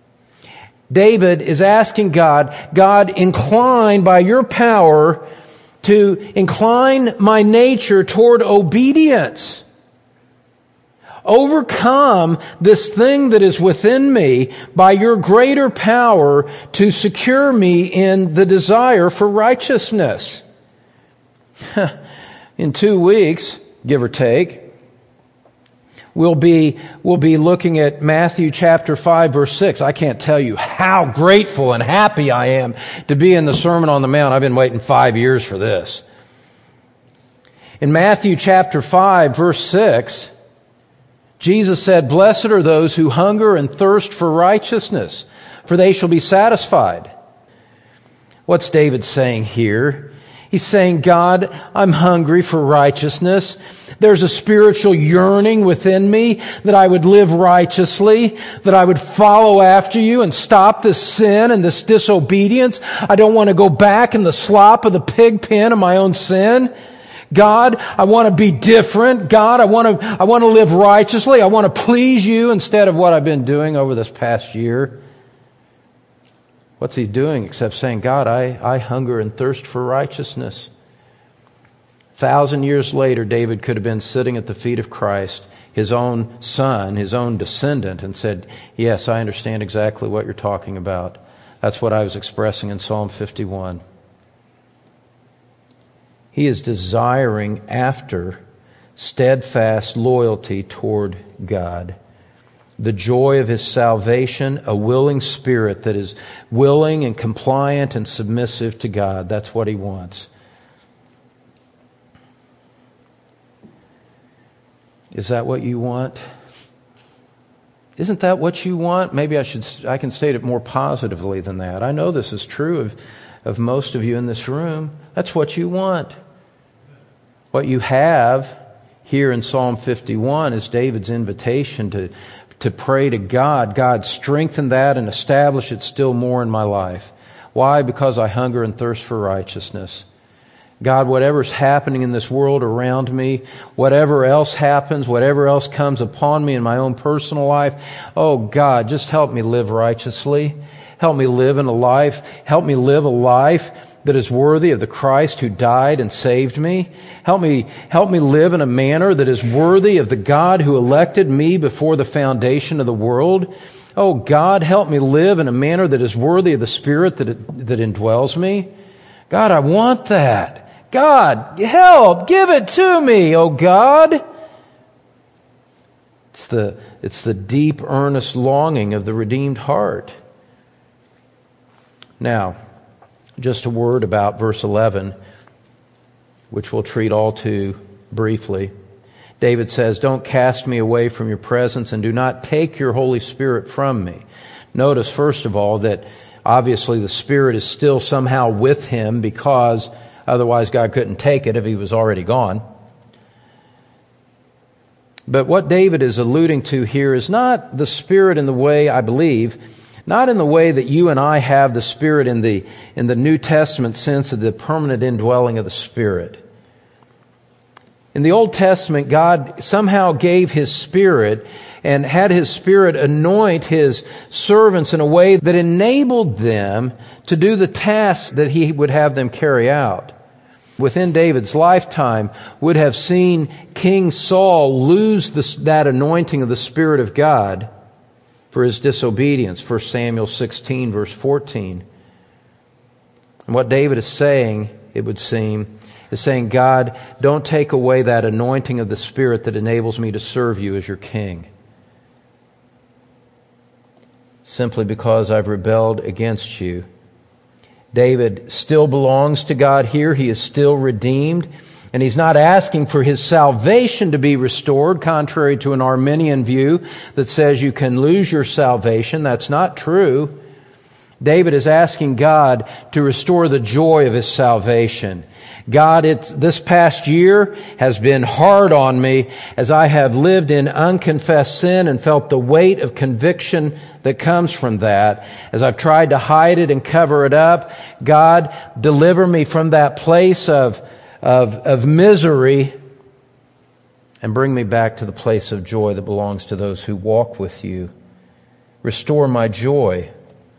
David is asking God, God, incline by your power to incline my nature toward obedience. overcome this thing that is within me by your greater power to secure me in the desire for righteousness. In two weeks, give or take, we'll be, we'll be looking at Matthew chapter five, verse six. I can't tell you how grateful and happy I am to be in the Sermon on the Mount. I've been waiting five years for this. In Matthew chapter five, verse six, Jesus said, "Blessed are those who hunger and thirst for righteousness, for they shall be satisfied." What's David saying here? He's saying, God, I'm hungry for righteousness. There's a spiritual yearning within me that I would live righteously, that I would follow after you and stop this sin and this disobedience. I don't want to go back in the slop of the pig pen of my own sin. God, I want to be different. God, I want to, I want to live righteously. I want to please you instead of what I've been doing over this past year. What's he doing except saying, God, I, I hunger and thirst for righteousness. A thousand years later, David could have been sitting at the feet of Christ, his own son, his own descendant, and said, yes, I understand exactly what you're talking about. That's what I was expressing in Psalm fifty-one. He is desiring after steadfast loyalty toward God. The joy of his salvation, a willing spirit that is willing and compliant and submissive to God. That's what he wants. Is that what you want? Isn't that what you want? Maybe I should, I can state it more positively than that. I know this is true of, of most of you in this room. That's what you want. What you have here in Psalm fifty-one is David's invitation to, to pray to God. God, strengthen that and establish it still more in my life. Why? Because I hunger and thirst for righteousness. God, whatever's happening in this world around me, whatever else happens, whatever else comes upon me in my own personal life, oh God, just help me live righteously. Help me live in a life, help me live a life that is worthy of the Christ who died and saved me. Help me, help me live in a manner that is worthy of the God who elected me before the foundation of the world. Oh God, help me live in a manner that is worthy of the Spirit that, that indwells me. God, I want that. God, help, give it to me, oh God. It's the, it's the deep, earnest longing of the redeemed heart. Now, just a word about verse eleven, which we'll treat all too briefly. David says, don't cast me away from your presence and do not take your Holy Spirit from me. Notice, first of all, that obviously the Spirit is still somehow with him because otherwise God couldn't take it if he was already gone. But what David is alluding to here is not the Spirit in the way, I believe, not in the way that you and I have the Spirit in the, in the New Testament sense of the permanent indwelling of the Spirit. In the Old Testament, God somehow gave His Spirit and had His Spirit anoint His servants in a way that enabled them to do the tasks that He would have them carry out. Within David's lifetime, would have seen King Saul lose this, that anointing of the Spirit of God for his disobedience. First Samuel sixteen, verse fourteen. And what David is saying, it would seem, is saying, God, don't take away that anointing of the Spirit that enables me to serve you as your king. Simply because I've rebelled against you. David still belongs to God here. He is still redeemed. And he's not asking for his salvation to be restored, contrary to an Arminian view that says you can lose your salvation. That's not true. David is asking God to restore the joy of his salvation. God, it's, this past year has been hard on me as I have lived in unconfessed sin and felt the weight of conviction that comes from that. As I've tried to hide it and cover it up, God, deliver me from that place of Of, of misery and bring me back to the place of joy that belongs to those who walk with you. Restore my joy.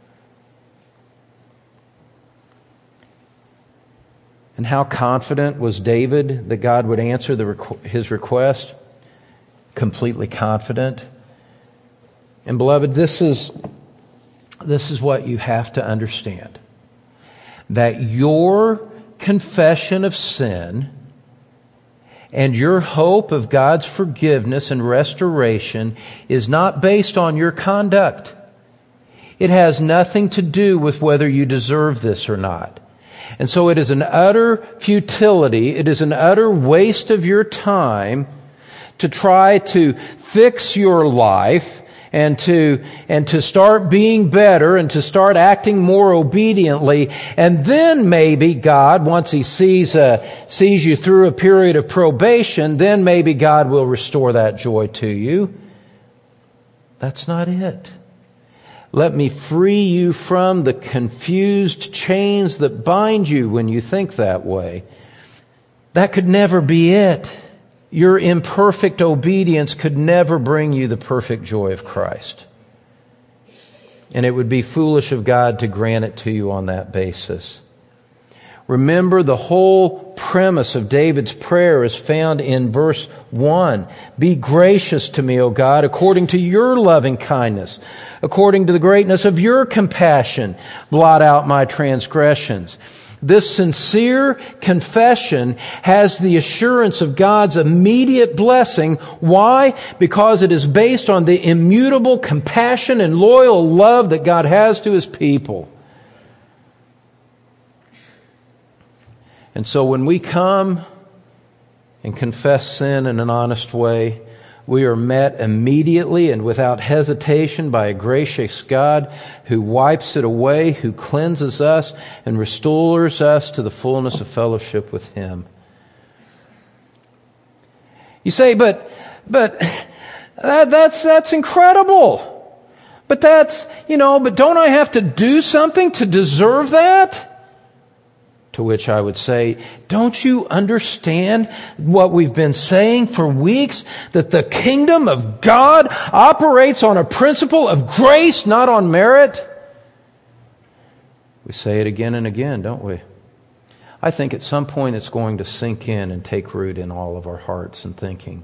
And how confident was David that God would answer the, his request? completely confident. And beloved, this is, this is what you have to understand. That your confession of sin and your hope of God's forgiveness and restoration is not based on your conduct. It has nothing to do with whether you deserve this or not. And so it is an utter futility, it is an utter waste of your time to try to fix your life and to and to start being better and to start acting more obediently. And then maybe God, once He sees uh, sees you through a period of probation, then maybe God will restore that joy to you. That's not it. Let me free you from the confused chains that bind you when you think that way. That could never be it. Your imperfect obedience could never bring you the perfect joy of Christ. And it would be foolish of God to grant it to you on that basis. Remember, the whole premise of David's prayer is found in verse one. Be gracious to me, O God, according to your loving kindness, according to the greatness of your compassion, blot out my transgressions. This sincere confession has the assurance of God's immediate blessing. Why? Because it is based on the immutable compassion and loyal love that God has to His people. And so when we come and confess sin in an honest way, we are met immediately and without hesitation by a gracious God who wipes it away, who cleanses us and restores us to the fullness of fellowship with Him. You say, but, but that, that's, that's incredible. But that's, you know, but don't I have to do something to deserve that? To which I would say, don't you understand what we've been saying for weeks? That the kingdom of God operates on a principle of grace, not on merit? We say it again and again, don't we? I think at some point it's going to sink in and take root in all of our hearts and thinking.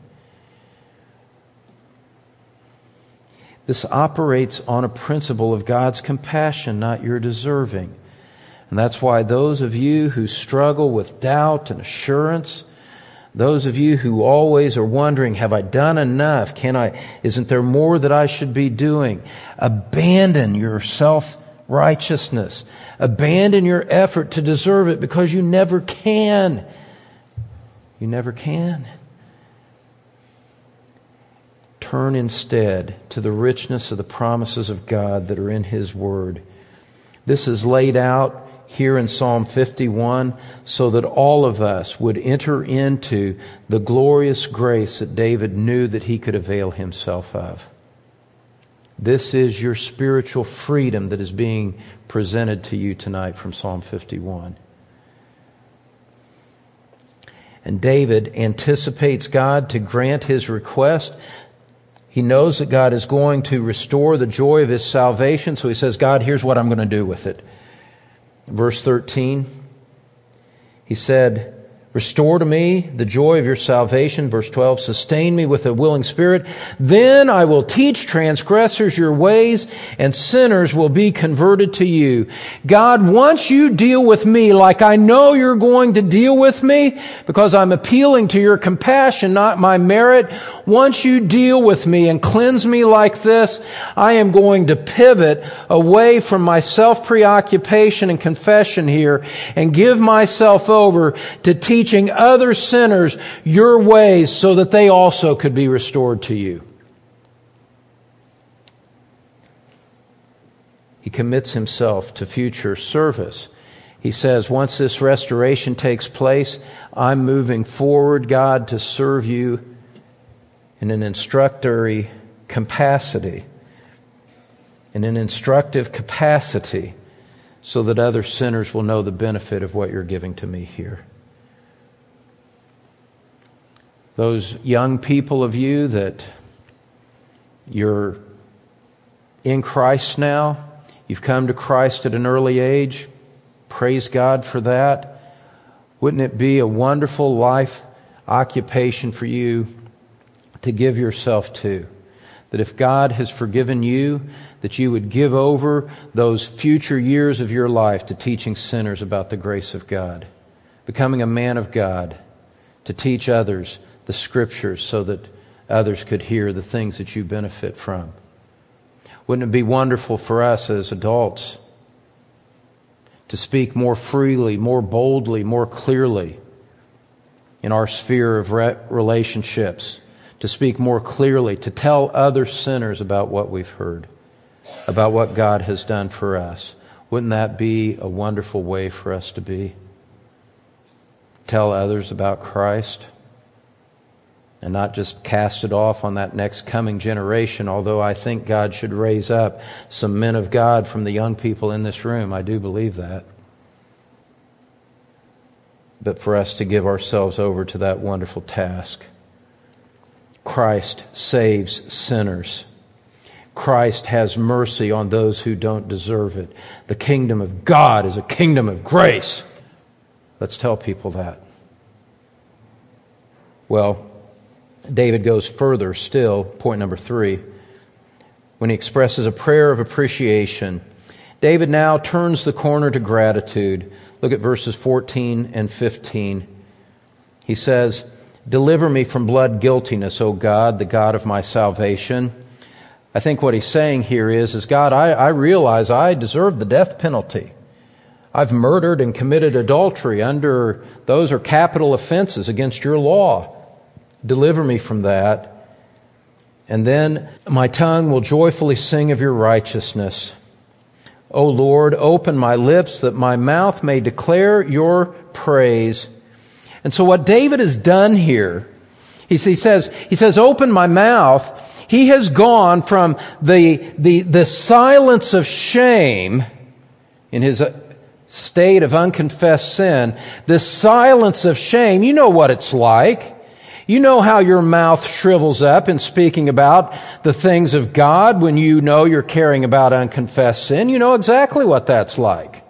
This operates on a principle of God's compassion, not your deserving. And that's why those of you who struggle with doubt and assurance, those of you who always are wondering, have I done enough? Can I, isn't there more that I should be doing? Abandon your self-righteousness. Abandon your effort to deserve it, because you never can. You never can. Turn instead to the richness of the promises of God that are in His Word. This is laid out here in Psalm fifty-one so that all of us would enter into the glorious grace that David knew that he could avail himself of. This is your spiritual freedom that is being presented to you tonight from Psalm fifty-one. And David anticipates God to grant his request. He knows that God is going to restore the joy of His salvation, so he says, God, here's what I'm going to do with it. Verse thirteen, he said, restore to me the joy of your salvation. Verse twelve, sustain me with a willing spirit. Then I will teach transgressors your ways, and sinners will be converted to you. God, once you deal with me like I know you're going to deal with me, because I'm appealing to your compassion, not my merit, once you deal with me and cleanse me like this, I am going to pivot away from my self-preoccupation and confession here and give myself over to teaching other sinners your ways so that they also could be restored to you. He commits himself to future service. He says, once this restoration takes place, I'm moving forward, God, to serve you in an instructory capacity, in an instructive capacity, so that other sinners will know the benefit of what you're giving to me here. Those young people of you that you're in Christ now, you've come to Christ at an early age, praise God for that. Wouldn't it be a wonderful life occupation for you to give yourself to. That if God has forgiven you, that you would give over those future years of your life to teaching sinners about the grace of God. Becoming a man of God to teach others the Scriptures so that others could hear the things that you benefit from. Wouldn't it be wonderful for us as adults to speak more freely, more boldly, more clearly in our sphere of re- relationships, to speak more clearly, to tell other sinners about what we've heard, about what God has done for us? Wouldn't that be a wonderful way for us to be? Tell others about Christ and not just cast it off on that next coming generation, although I think God should raise up some men of God from the young people in this room. I do believe that. But for us to give ourselves over to that wonderful task. Christ saves sinners. Christ has mercy on those who don't deserve it. The kingdom of God is a kingdom of grace. Let's tell people that. Well, David goes further still, point number three, when he expresses a prayer of appreciation. David now turns the corner to gratitude. Look at verses fourteen and fifteen. He says, "Deliver me from blood guiltiness, O God, the God of my salvation." I think what he's saying here is, is God, I, I realize I deserve the death penalty. I've murdered and committed adultery. Under those are capital offenses against your law. Deliver me from that. And then my tongue will joyfully sing of your righteousness. O Lord, open my lips that my mouth may declare your praise. And so what David has done here, he, he says, he says, open my mouth. He has gone from the, the, the silence of shame in his state of unconfessed sin, this silence of shame. You know what it's like. You know how your mouth shrivels up in speaking about the things of God when you know you're caring about unconfessed sin. You know exactly what that's like.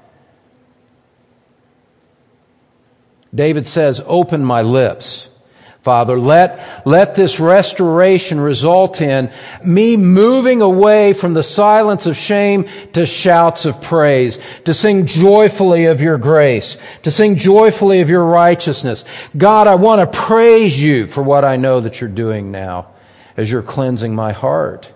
David says, open my lips. Father, let, let this restoration result in me moving away from the silence of shame to shouts of praise, to sing joyfully of your grace, to sing joyfully of your righteousness. God, I want to praise you for what I know that you're doing now as you're cleansing my heart.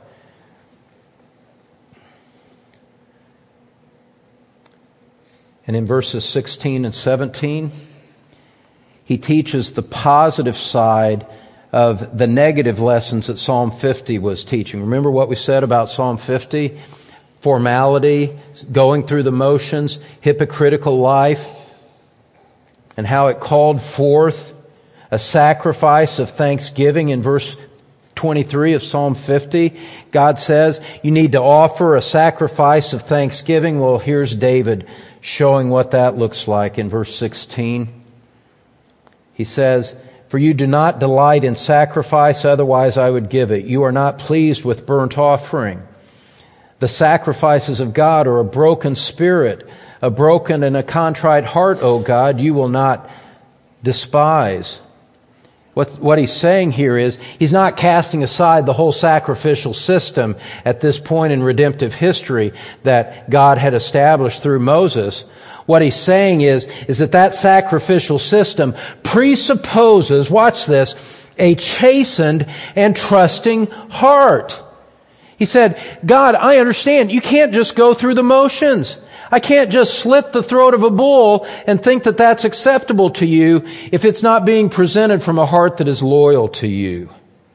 And in verses sixteen and seventeen, he teaches the positive side of the negative lessons that Psalm fifty was teaching. Remember what we said about Psalm fifty? Formality, going through the motions, hypocritical life, and how it called forth a sacrifice of thanksgiving. In verse twenty-three of Psalm fifty, God says, you need to offer a sacrifice of thanksgiving. Well, here's David showing what that looks like in verse sixteen. He says, for you do not delight in sacrifice, otherwise I would give it. You are not pleased with burnt offering. The sacrifices of God are a broken spirit, a broken and a contrite heart, O God, you will not despise. What, what he's saying here is, he's not casting aside the whole sacrificial system at this point in redemptive history that God had established through Moses. What he's saying is, is that that sacrificial system presupposes, watch this, a chastened and trusting heart. He said, God, I understand you can't just go through the motions. I can't just slit the throat of a bull and think that that's acceptable to you if it's not being presented from a heart that is loyal to you.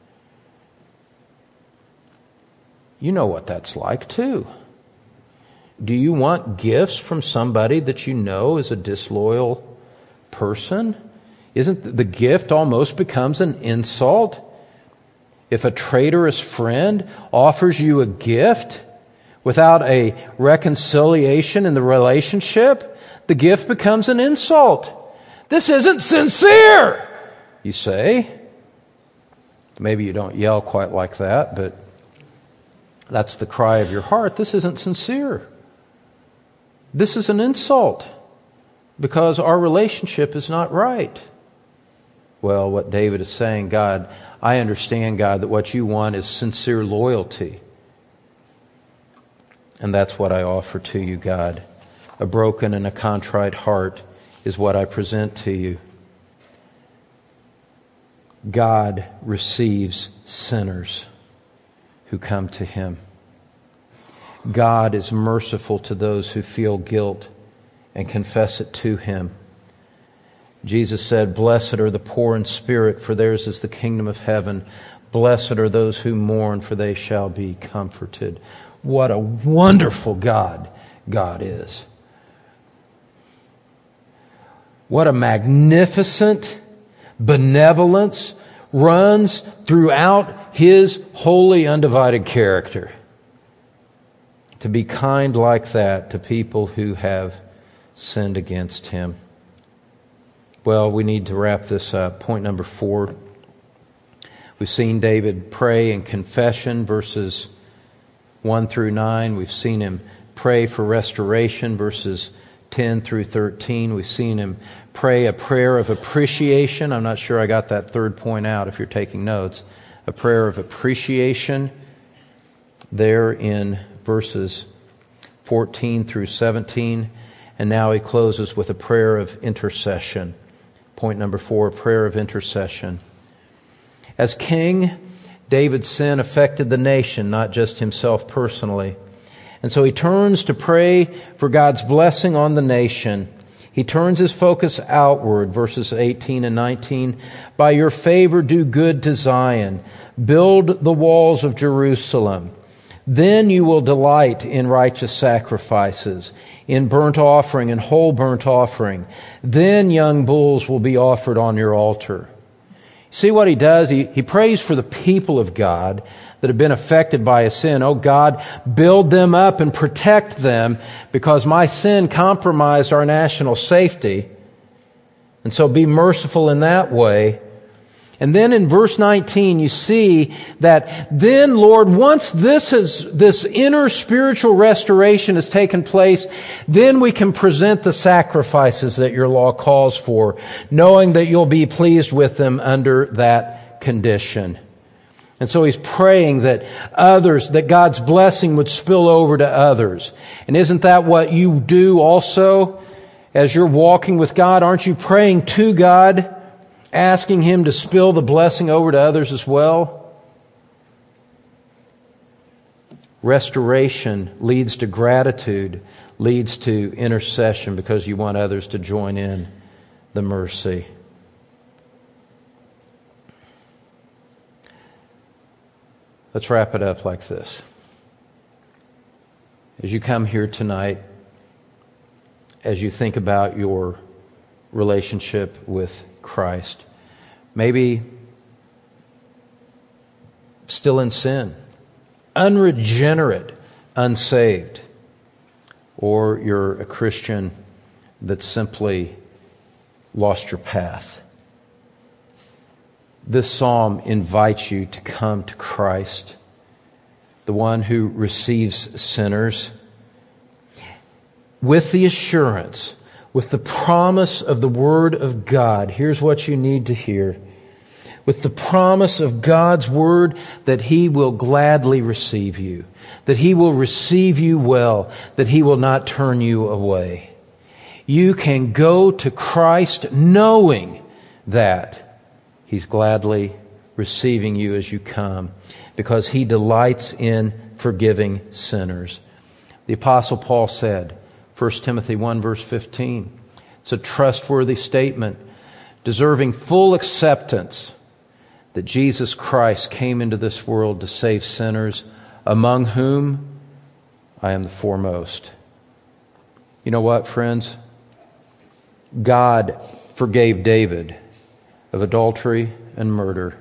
You know what that's like too. Do you want gifts from somebody that you know is a disloyal person? Isn't the gift almost becomes an insult? If a traitorous friend offers you a gift without a reconciliation in the relationship, the gift becomes an insult. This isn't sincere, you say. Maybe you don't yell quite like that, but that's the cry of your heart. This isn't sincere. This is an insult because our relationship is not right. Well, what David is saying, God, I understand, God, that what you want is sincere loyalty. And that's what I offer to you, God. A broken and a contrite heart is what I present to you. God receives sinners who come to Him. God is merciful to those who feel guilt and confess it to Him. Jesus said, "Blessed are the poor in spirit, for theirs is the kingdom of heaven. Blessed are those who mourn, for they shall be comforted." What a wonderful God God is. What a magnificent benevolence runs throughout His holy, undivided character. To be kind like that to people who have sinned against Him. Well, we need to wrap this up. Point number four. We've seen David pray in confession, verses one through nine. We've seen him pray for restoration, verses ten through thirteen. We've seen him pray a prayer of appreciation. I'm not sure I got that third point out if you're taking notes. A prayer of appreciation there in verses fourteen through seventeen. And now he closes with a prayer of intercession. Point number four, a prayer of intercession. As king, David's sin affected the nation, not just himself personally. And so he turns to pray for God's blessing on the nation. He turns his focus outward, verses eighteen and nineteen. By your favor do good to Zion. Build the walls of Jerusalem. Then you will delight in righteous sacrifices, in burnt offering and whole burnt offering. Then young bulls will be offered on your altar. See what he does? He, he prays for the people of God that have been affected by his sin. Oh God, build them up and protect them because my sin compromised our national safety. And so be merciful in that way. And then in verse nineteen, you see that then, Lord, once this is, this inner spiritual restoration has taken place, then we can present the sacrifices that your law calls for, knowing that you'll be pleased with them under that condition. And so he's praying that others, that God's blessing would spill over to others. And isn't that what you do also as you're walking with God? Aren't you praying to God, asking Him to spill the blessing over to others as well? Restoration leads to gratitude, leads to intercession because you want others to join in the mercy. Let's wrap it up like this. As you come here tonight, as you think about your relationship with Christ, maybe still in sin, unregenerate, unsaved, or you're a Christian that simply lost your path. This psalm invites you to come to Christ, the one who receives sinners, with the assurance, with the promise of the Word of God. Here's what you need to hear. With the promise of God's Word that He will gladly receive you, that He will receive you well, that He will not turn you away. You can go to Christ knowing that He's gladly receiving you as you come, because He delights in forgiving sinners. The Apostle Paul said, First Timothy one verse fifteen, it's a trustworthy statement, deserving full acceptance, that Jesus Christ came into this world to save sinners, among whom I am the foremost. You know what, friends? God forgave David of adultery and murder.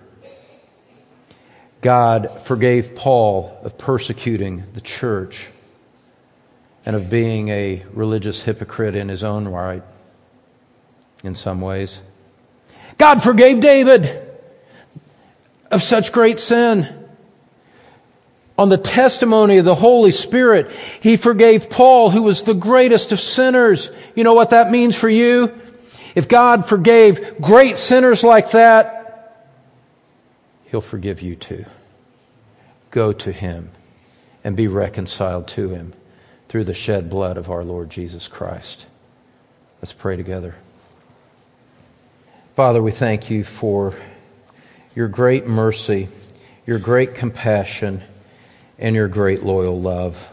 God forgave Paul of persecuting the church and of being a religious hypocrite in his own right, in some ways. God forgave David of such great sin. On the testimony of the Holy Spirit, He forgave Paul, who was the greatest of sinners. You know what that means for you? If God forgave great sinners like that, He'll forgive you too. Go to Him and be reconciled to Him through the shed blood of our Lord Jesus Christ. Let's pray together. Father, we thank You for Your great mercy, Your great compassion, and Your great loyal love.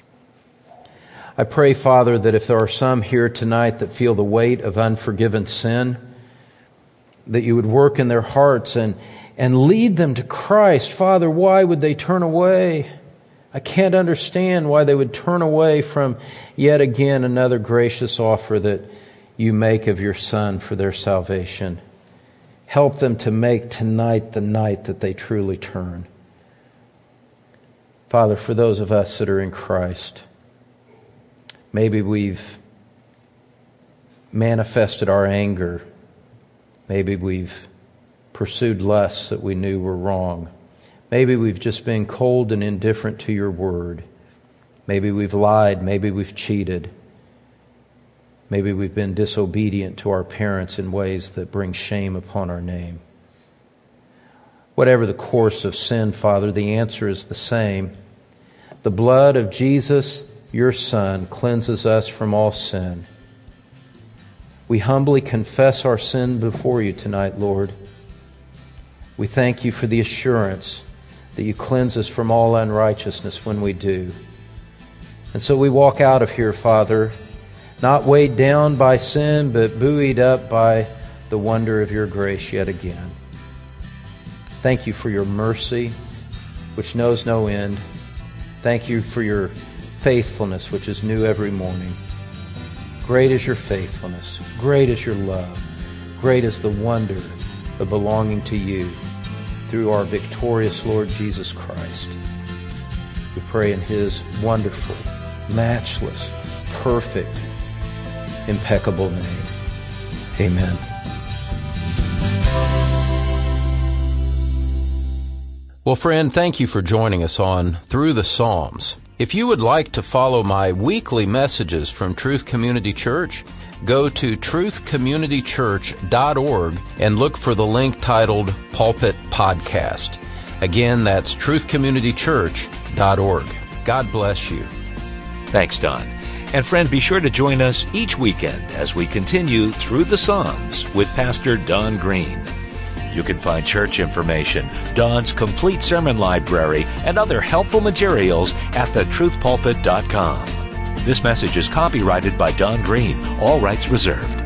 I pray, Father, that if there are some here tonight that feel the weight of unforgiven sin, that You would work in their hearts and, and lead them to Christ. Father, why would they turn away? I can't understand why they would turn away from yet again another gracious offer that You make of Your Son for their salvation. Help them to make tonight the night that they truly turn. Father, for those of us that are in Christ, maybe we've manifested our anger. Maybe we've pursued lusts that we knew were wrong. Maybe we've just been cold and indifferent to Your word. Maybe we've lied. Maybe we've cheated. Maybe we've been disobedient to our parents in ways that bring shame upon our name. Whatever the course of sin, Father, the answer is the same. The blood of Jesus, Your Son, cleanses us from all sin. We humbly confess our sin before You tonight, Lord. We thank You for the assurance that You cleanse us from all unrighteousness when we do. And so we walk out of here, Father, not weighed down by sin, but buoyed up by the wonder of Your grace yet again. Thank You for Your mercy, which knows no end. Thank You for Your faithfulness, which is new every morning. Great is Your faithfulness. Great is Your love. Great is the wonder of belonging to You through our victorious Lord Jesus Christ. We pray in His wonderful, matchless, perfect, impeccable name. Amen. Well, friend, thank you for joining us on Through the Psalms. If you would like to follow my weekly messages from Truth Community Church, go to truth community church dot org and look for the link titled Pulpit Podcast. Again, that's truth community church dot org. God bless you. Thanks, Don. And friend, be sure to join us each weekend as we continue Through the Psalms with Pastor Don Green. You can find church information, Don's complete sermon library, and other helpful materials at the truth pulpit dot com. This message is copyrighted by Don Green. All rights reserved.